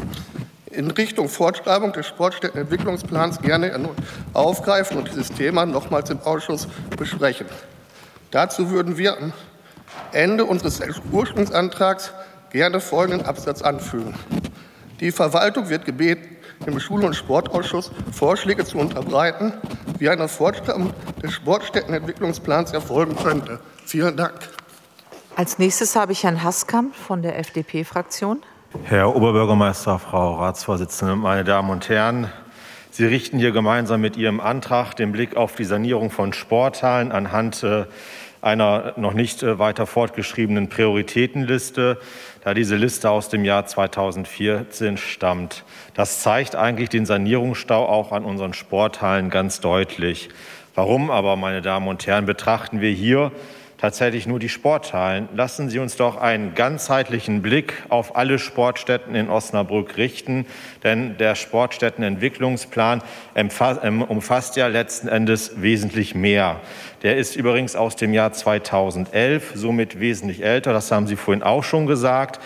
in Richtung Fortschreibung des Sportstättenentwicklungsplans gerne aufgreifen und dieses Thema nochmals im Ausschuss besprechen. Dazu würden wir am Ende unseres Ursprungsantrags gerne folgenden Absatz anfügen. Die Verwaltung wird gebeten, im Schul- und Sportausschuss Vorschläge zu unterbreiten, wie eine Fortschreibung des Sportstättenentwicklungsplans erfolgen könnte. Vielen Dank. Als nächstes habe ich Herrn Haskamp von der F D P-Fraktion. Herr Oberbürgermeister, Frau Ratsvorsitzende, meine Damen und Herren! Sie richten hier gemeinsam mit Ihrem Antrag den Blick auf die Sanierung von Sporthallen anhand einer noch nicht weiter fortgeschriebenen Prioritätenliste, da diese Liste aus dem Jahr zweitausendvierzehn stammt. Das zeigt eigentlich den Sanierungsstau auch an unseren Sporthallen ganz deutlich. Warum aber, meine Damen und Herren, betrachten wir hier tatsächlich nur die Sporthallen? Lassen Sie uns doch einen ganzheitlichen Blick auf alle Sportstätten in Osnabrück richten, denn der Sportstättenentwicklungsplan umfasst ja letzten Endes wesentlich mehr. Der ist übrigens aus dem Jahr zweitausendelf, somit wesentlich älter, das haben Sie vorhin auch schon gesagt.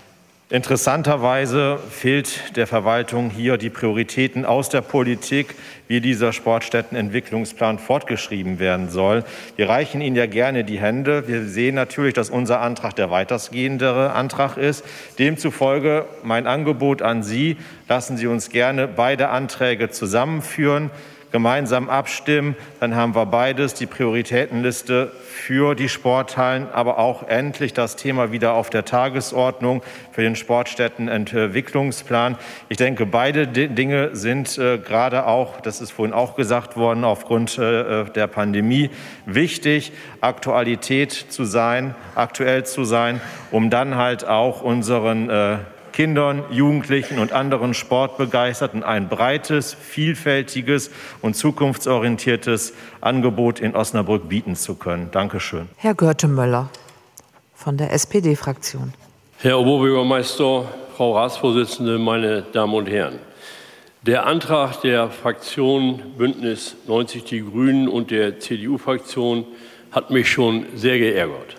Interessanterweise fehlt der Verwaltung hier die Prioritäten aus der Politik, wie dieser Sportstättenentwicklungsplan fortgeschrieben werden soll. Wir reichen Ihnen ja gerne die Hände. Wir sehen natürlich, dass unser Antrag der weitestgehendere Antrag ist. Demzufolge mein Angebot an Sie, lassen Sie uns gerne beide Anträge zusammenführen, gemeinsam abstimmen. Dann haben wir beides, die Prioritätenliste für die Sporthallen, aber auch endlich das Thema wieder auf der Tagesordnung für den Sportstättenentwicklungsplan. Ich denke, beide Dinge sind äh, gerade auch, das ist vorhin auch gesagt worden, aufgrund äh, der Pandemie wichtig, Aktualität zu sein, aktuell zu sein, um dann halt auch unseren äh, Kindern, Jugendlichen und anderen Sportbegeisterten ein breites, vielfältiges und zukunftsorientiertes Angebot in Osnabrück bieten zu können. Dankeschön. Herr Görte-Möller von der S P D-Fraktion. Herr Oberbürgermeister, Frau Ratsvorsitzende, meine Damen und Herren! Der Antrag der Fraktion Bündnis neunzig Die Grünen und der C D U-Fraktion hat mich schon sehr geärgert.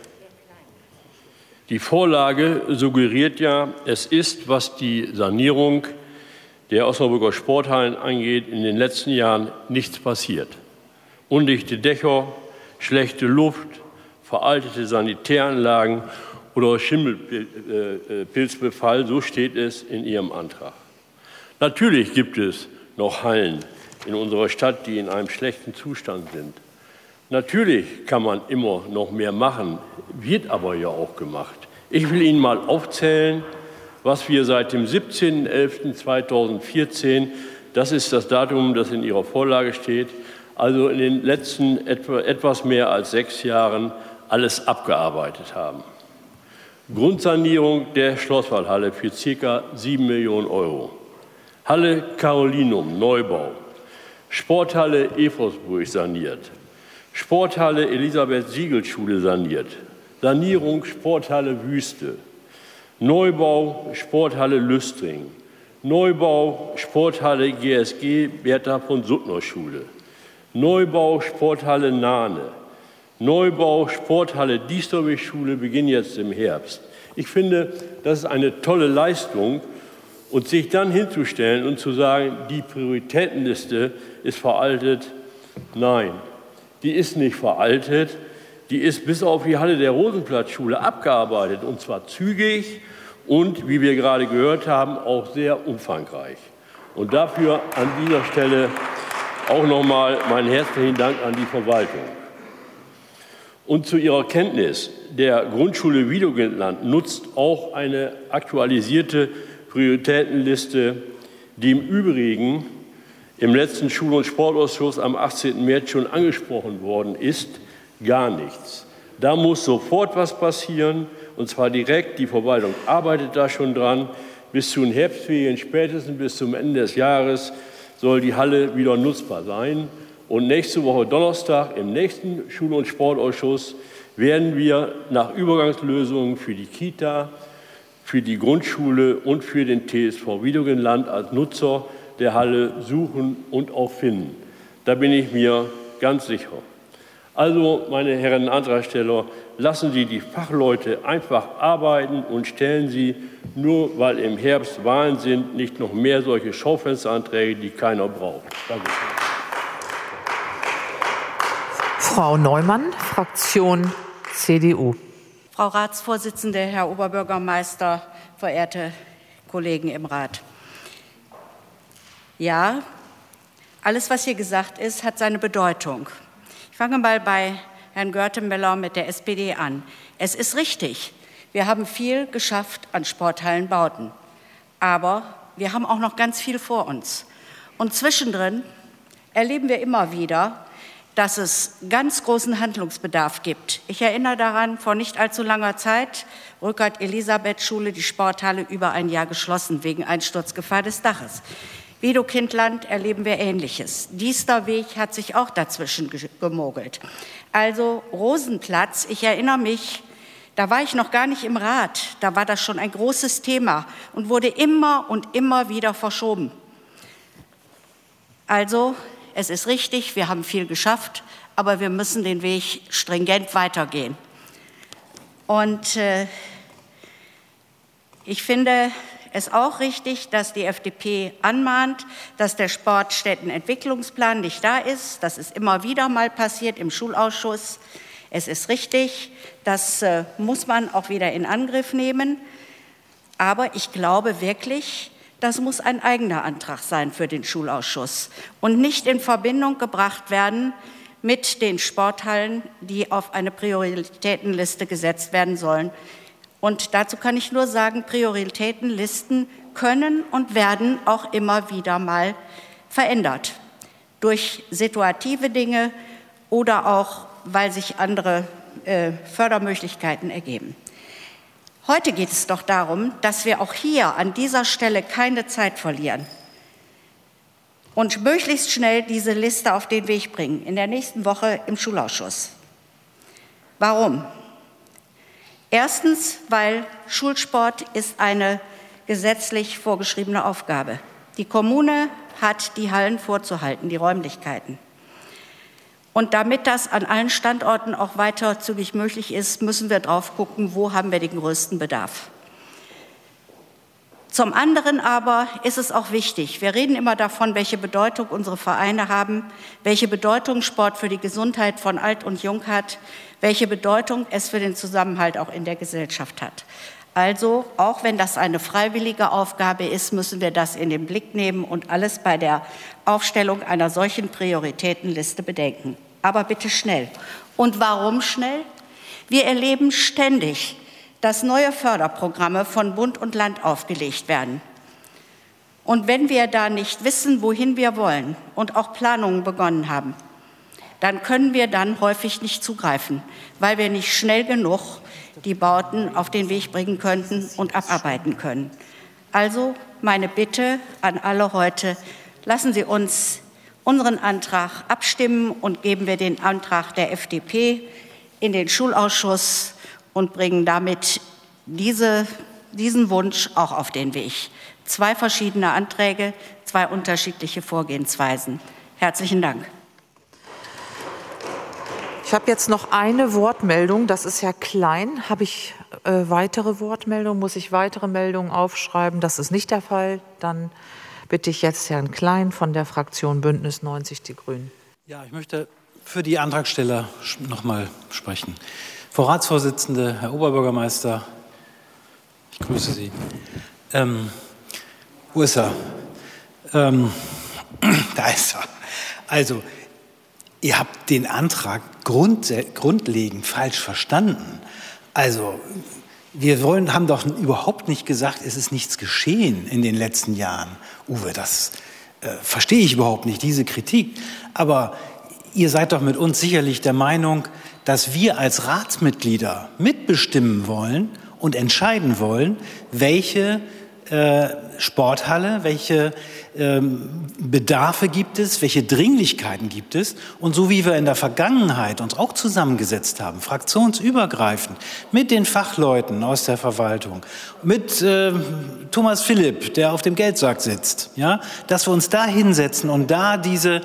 Die Vorlage suggeriert ja, es ist, was die Sanierung der Osnabrücker Sporthallen angeht, in den letzten Jahren nichts passiert. Undichte Dächer, schlechte Luft, veraltete Sanitäranlagen oder Schimmelpilzbefall, so steht es in Ihrem Antrag. Natürlich gibt es noch Hallen in unserer Stadt, die in einem schlechten Zustand sind. Natürlich kann man immer noch mehr machen, wird aber ja auch gemacht. Ich will Ihnen mal aufzählen, was wir seit dem siebzehnten elften zweitausendvierzehn, das ist das Datum, das in Ihrer Vorlage steht, also in den letzten etwa, etwas mehr als sechs Jahren alles abgearbeitet haben. Grundsanierung der Schlosswaldhalle für ca. sieben Millionen Euro. Halle Carolinum, Neubau. Sporthalle Efosburg saniert. Sporthalle Elisabeth-Siegel-Schule saniert. Sanierung Sporthalle Wüste. Neubau Sporthalle Lüstring. Neubau Sporthalle G S G Bertha von Suttner Schule. Neubau Sporthalle Nahne. Neubau Sporthalle Diesterwig Schule beginnt jetzt im Herbst. Ich finde, das ist eine tolle Leistung. Und sich dann hinzustellen und zu sagen, die Prioritätenliste ist veraltet, nein. Die ist nicht veraltet, die ist bis auf die Halle der Rosenplatzschule abgearbeitet, und zwar zügig und, wie wir gerade gehört haben, auch sehr umfangreich. Und dafür an dieser Stelle auch noch mal meinen herzlichen Dank an die Verwaltung. Und zu Ihrer Kenntnis, der Grundschule Wiedogenland nutzt auch eine aktualisierte Prioritätenliste, die im Übrigen im letzten Schul- und Sportausschuss am achtzehnten März schon angesprochen worden ist, gar nichts. Da muss sofort was passieren, und zwar direkt. Die Verwaltung arbeitet da schon dran. Bis zu den Herbstferien, spätestens bis zum Ende des Jahres, soll die Halle wieder nutzbar sein. Und nächste Woche Donnerstag im nächsten Schul- und Sportausschuss werden wir nach Übergangslösungen für die Kita, für die Grundschule und für den T S V Wiedogenland als Nutzer der Halle suchen und auch finden. Da bin ich mir ganz sicher. Also, meine Herren Antragsteller, lassen Sie die Fachleute einfach arbeiten und stellen Sie, nur weil im Herbst Wahlen sind, nicht noch mehr solche Schaufensteranträge, die keiner braucht. Danke. Frau Neumann, Fraktion C D U. Frau Ratsvorsitzende, Herr Oberbürgermeister, verehrte Kollegen im Rat. Ja, alles, was hier gesagt ist, hat seine Bedeutung. Ich fange mal bei Herrn Görtemeller mit der S P D an. Es ist richtig, wir haben viel geschafft an Sporthallenbauten. Aber wir haben auch noch ganz viel vor uns. Und zwischendrin erleben wir immer wieder, dass es ganz großen Handlungsbedarf gibt. Ich erinnere daran, vor nicht allzu langer Zeit, Rückert-Elisabeth-Schule, die Sporthalle über ein Jahr geschlossen wegen Einsturzgefahr des Daches. Wiedekindland erleben wir Ähnliches. Diesterweg hat sich auch dazwischen gemogelt. Also Rosenplatz, ich erinnere mich, da war ich noch gar nicht im Rat, da war das schon ein großes Thema und wurde immer und immer wieder verschoben. Also es ist richtig, wir haben viel geschafft, aber wir müssen den Weg stringent weitergehen. Und äh, ich finde es auch richtig, dass die F D P anmahnt, dass der Sportstättenentwicklungsplan nicht da ist. Das ist immer wieder mal passiert im Schulausschuss. Es ist richtig, das äh, muss man auch wieder in Angriff nehmen. Aber ich glaube wirklich, das muss ein eigener Antrag sein für den Schulausschuss und nicht in Verbindung gebracht werden mit den Sporthallen, die auf eine Prioritätenliste gesetzt werden sollen. Und dazu kann ich nur sagen, Prioritätenlisten können und werden auch immer wieder mal verändert. Durch situative Dinge oder auch, weil sich andere äh, Fördermöglichkeiten ergeben. Heute geht es doch darum, dass wir auch hier an dieser Stelle keine Zeit verlieren und möglichst schnell diese Liste auf den Weg bringen, in der nächsten Woche im Schulausschuss. Warum? Erstens, weil Schulsport ist eine gesetzlich vorgeschriebene Aufgabe. Die Kommune hat die Hallen vorzuhalten, die Räumlichkeiten. Und damit das an allen Standorten auch weiter zügig möglich ist, müssen wir drauf gucken, wo haben wir den größten Bedarf. Zum anderen aber ist es auch wichtig, wir reden immer davon, welche Bedeutung unsere Vereine haben, welche Bedeutung Sport für die Gesundheit von Alt und Jung hat, welche Bedeutung es für den Zusammenhalt auch in der Gesellschaft hat. Also, auch wenn das eine freiwillige Aufgabe ist, müssen wir das in den Blick nehmen und alles bei der Aufstellung einer solchen Prioritätenliste bedenken. Aber bitte schnell. Und warum schnell? Wir erleben ständig, dass neue Förderprogramme von Bund und Land aufgelegt werden. Und wenn wir da nicht wissen, wohin wir wollen und auch Planungen begonnen haben, dann können wir dann häufig nicht zugreifen, weil wir nicht schnell genug die Bauten auf den Weg bringen könnten und abarbeiten können. Also meine Bitte an alle heute, lassen Sie uns unseren Antrag abstimmen und geben wir den Antrag der F D P in den Schulausschuss und bringen damit diese, diesen Wunsch auch auf den Weg. Zwei verschiedene Anträge, zwei unterschiedliche Vorgehensweisen. Herzlichen Dank. Ich habe jetzt noch eine Wortmeldung, das ist Herr Klein. Habe ich äh, weitere Wortmeldungen? Muss ich weitere Meldungen aufschreiben? Das ist nicht der Fall. Dann bitte ich jetzt Herrn Klein von der Fraktion Bündnis neunzig Die Grünen. Ja, ich möchte für die Antragsteller noch mal sprechen. Frau Ratsvorsitzende, Herr Oberbürgermeister, ich grüße Sie. Ähm, wo ist er? Ähm, da ist er. Also, ihr habt den Antrag grund, grundlegend falsch verstanden. Also, wir wollen, haben doch überhaupt nicht gesagt, es ist nichts geschehen in den letzten Jahren. Uwe, das äh, verstehe ich überhaupt nicht, diese Kritik. Aber ihr seid doch mit uns sicherlich der Meinung, dass wir als Ratsmitglieder mitbestimmen wollen und entscheiden wollen, welche äh, Sporthalle, welche ähm, Bedarfe gibt es, welche Dringlichkeiten gibt es. Und so wie wir in der Vergangenheit uns auch zusammengesetzt haben, fraktionsübergreifend, mit den Fachleuten aus der Verwaltung, mit äh, Thomas Philipp, der auf dem Geldsack sitzt, ja, dass wir uns da hinsetzen und da diese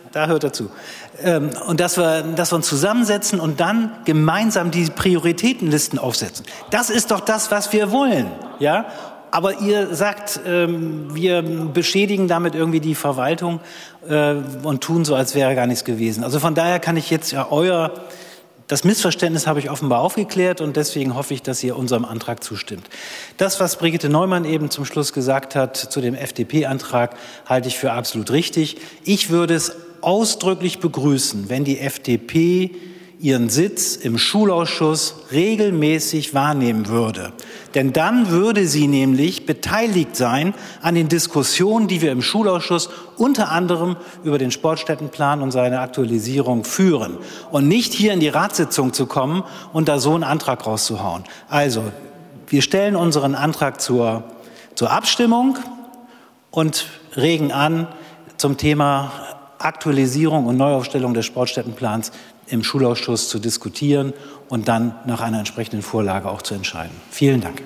da hört er zu. Ähm, und dass wir, dass wir uns zusammensetzen und dann gemeinsam die Prioritätenlisten aufsetzen. Das ist doch das, was wir wollen, ja? Aber ihr sagt, ähm, wir beschädigen damit irgendwie die Verwaltung äh, und tun so, als wäre gar nichts gewesen. Also von daher kann ich jetzt ja euer, das Missverständnis habe ich offenbar aufgeklärt und deswegen hoffe ich, dass ihr unserem Antrag zustimmt. Das, was Brigitte Neumann eben zum Schluss gesagt hat zu dem F D P-Antrag, halte ich für absolut richtig. Ich würde es ausdrücklich begrüßen, wenn die F D P ihren Sitz im Schulausschuss regelmäßig wahrnehmen würde. Denn dann würde sie nämlich beteiligt sein an den Diskussionen, die wir im Schulausschuss unter anderem über den Sportstättenplan und seine Aktualisierung führen. Und nicht hier in die Ratssitzung zu kommen und da so einen Antrag rauszuhauen. Also, wir stellen unseren Antrag zur, zur Abstimmung und regen an, zum Thema Aktualisierung und Neuaufstellung des Sportstättenplans im Schulausschuss zu diskutieren und dann nach einer entsprechenden Vorlage auch zu entscheiden. Vielen Dank.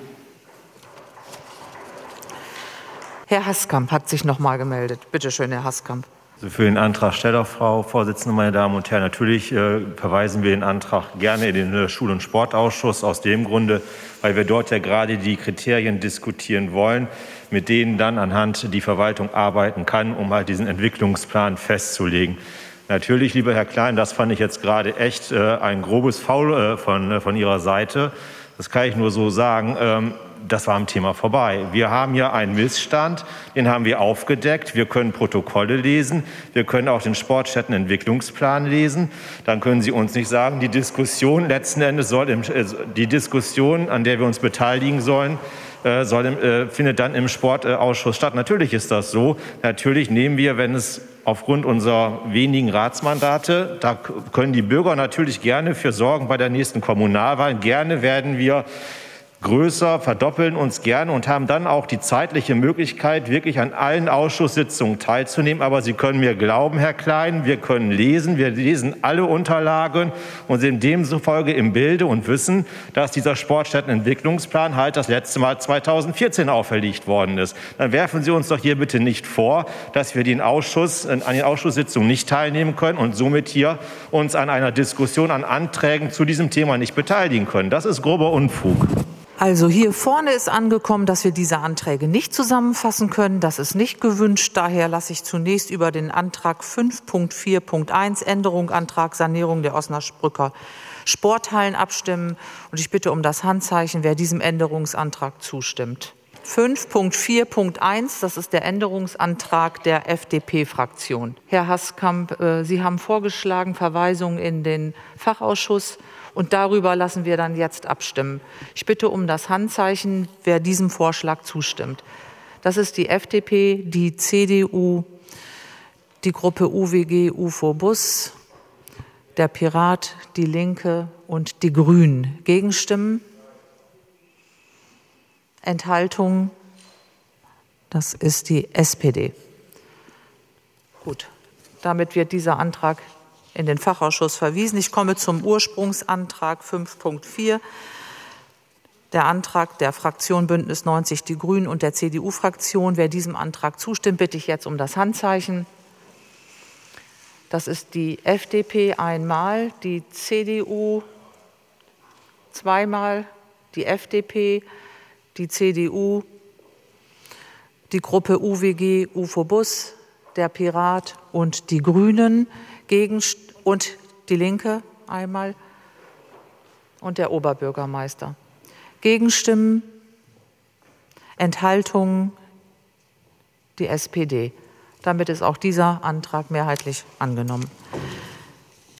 Herr Haskamp hat sich noch mal gemeldet. Bitte schön, Herr Haskamp. Also für den Antragsteller, Frau Vorsitzende, meine Damen und Herren, natürlich äh, verweisen wir den Antrag gerne in den Schul- und Sportausschuss aus dem Grunde, weil wir dort ja gerade die Kriterien diskutieren wollen, mit denen dann anhand die Verwaltung arbeiten kann, um halt diesen Entwicklungsplan festzulegen. Natürlich, lieber Herr Klein, das fand ich jetzt gerade echt äh, ein grobes Foul äh, von, äh, von Ihrer Seite. Das kann ich nur so sagen. Ähm, das war am Thema vorbei. Wir haben hier einen Missstand, den haben wir aufgedeckt. Wir können Protokolle lesen. Wir können auch den Sportstättenentwicklungsplan lesen. Dann können Sie uns nicht sagen, die Diskussion letzten Endes soll im, äh, die Diskussion, an der wir uns beteiligen sollen, äh, soll im, äh, findet dann im Sportausschuss statt. Natürlich ist das so. Natürlich nehmen wir, wenn es aufgrund unserer wenigen Ratsmandate, da können die Bürger natürlich gerne für sorgen bei der nächsten Kommunalwahl. Gerne werden wir größer, verdoppeln uns gerne und haben dann auch die zeitliche Möglichkeit, wirklich an allen Ausschusssitzungen teilzunehmen. Aber Sie können mir glauben, Herr Klein, wir können lesen, wir lesen alle Unterlagen und sind demzufolge im Bilde und wissen, dass dieser Sportstättenentwicklungsplan halt das letzte Mal zweitausendvierzehn auferlegt worden ist. Dann werfen Sie uns doch hier bitte nicht vor, dass wir den Ausschuss, an den Ausschusssitzungen nicht teilnehmen können und somit hier uns an einer Diskussion, an Anträgen zu diesem Thema nicht beteiligen können. Das ist grober Unfug. Also hier vorne ist angekommen, dass wir diese Anträge nicht zusammenfassen können. Das ist nicht gewünscht. Daher lasse ich zunächst über den Antrag fünf Punkt vier Punkt eins Änderung, Antrag Sanierung der Osnabrücker Sporthallen abstimmen. Und ich bitte um das Handzeichen, wer diesem Änderungsantrag zustimmt. fünf Punkt vier Punkt eins, das ist der Änderungsantrag der F D P-Fraktion. Herr Haskamp, äh, Sie haben vorgeschlagen, Verweisung in den Fachausschuss. Und darüber lassen wir dann jetzt abstimmen. Ich bitte um das Handzeichen, wer diesem Vorschlag zustimmt. Das ist die F D P, die C D U, die Gruppe U W G, U F O Bus, der Pirat, die Linke und die Grünen. Gegenstimmen? Enthaltung? Das ist die S P D. Gut, damit wird dieser Antrag in den Fachausschuss verwiesen. Ich komme zum Ursprungsantrag fünf Punkt vier. Der Antrag der Fraktion Bündnis neunzig Die Grünen und der C D U-Fraktion. Wer diesem Antrag zustimmt, bitte ich jetzt um das Handzeichen. Das ist die F D P einmal, die C D U zweimal, die F D P, die C D U, die Gruppe U W G, U F O Bus, der Pirat und die Grünen. Gegen und die Linke einmal und der Oberbürgermeister. Gegenstimmen, Enthaltungen, die S P D. Damit ist auch dieser Antrag mehrheitlich angenommen.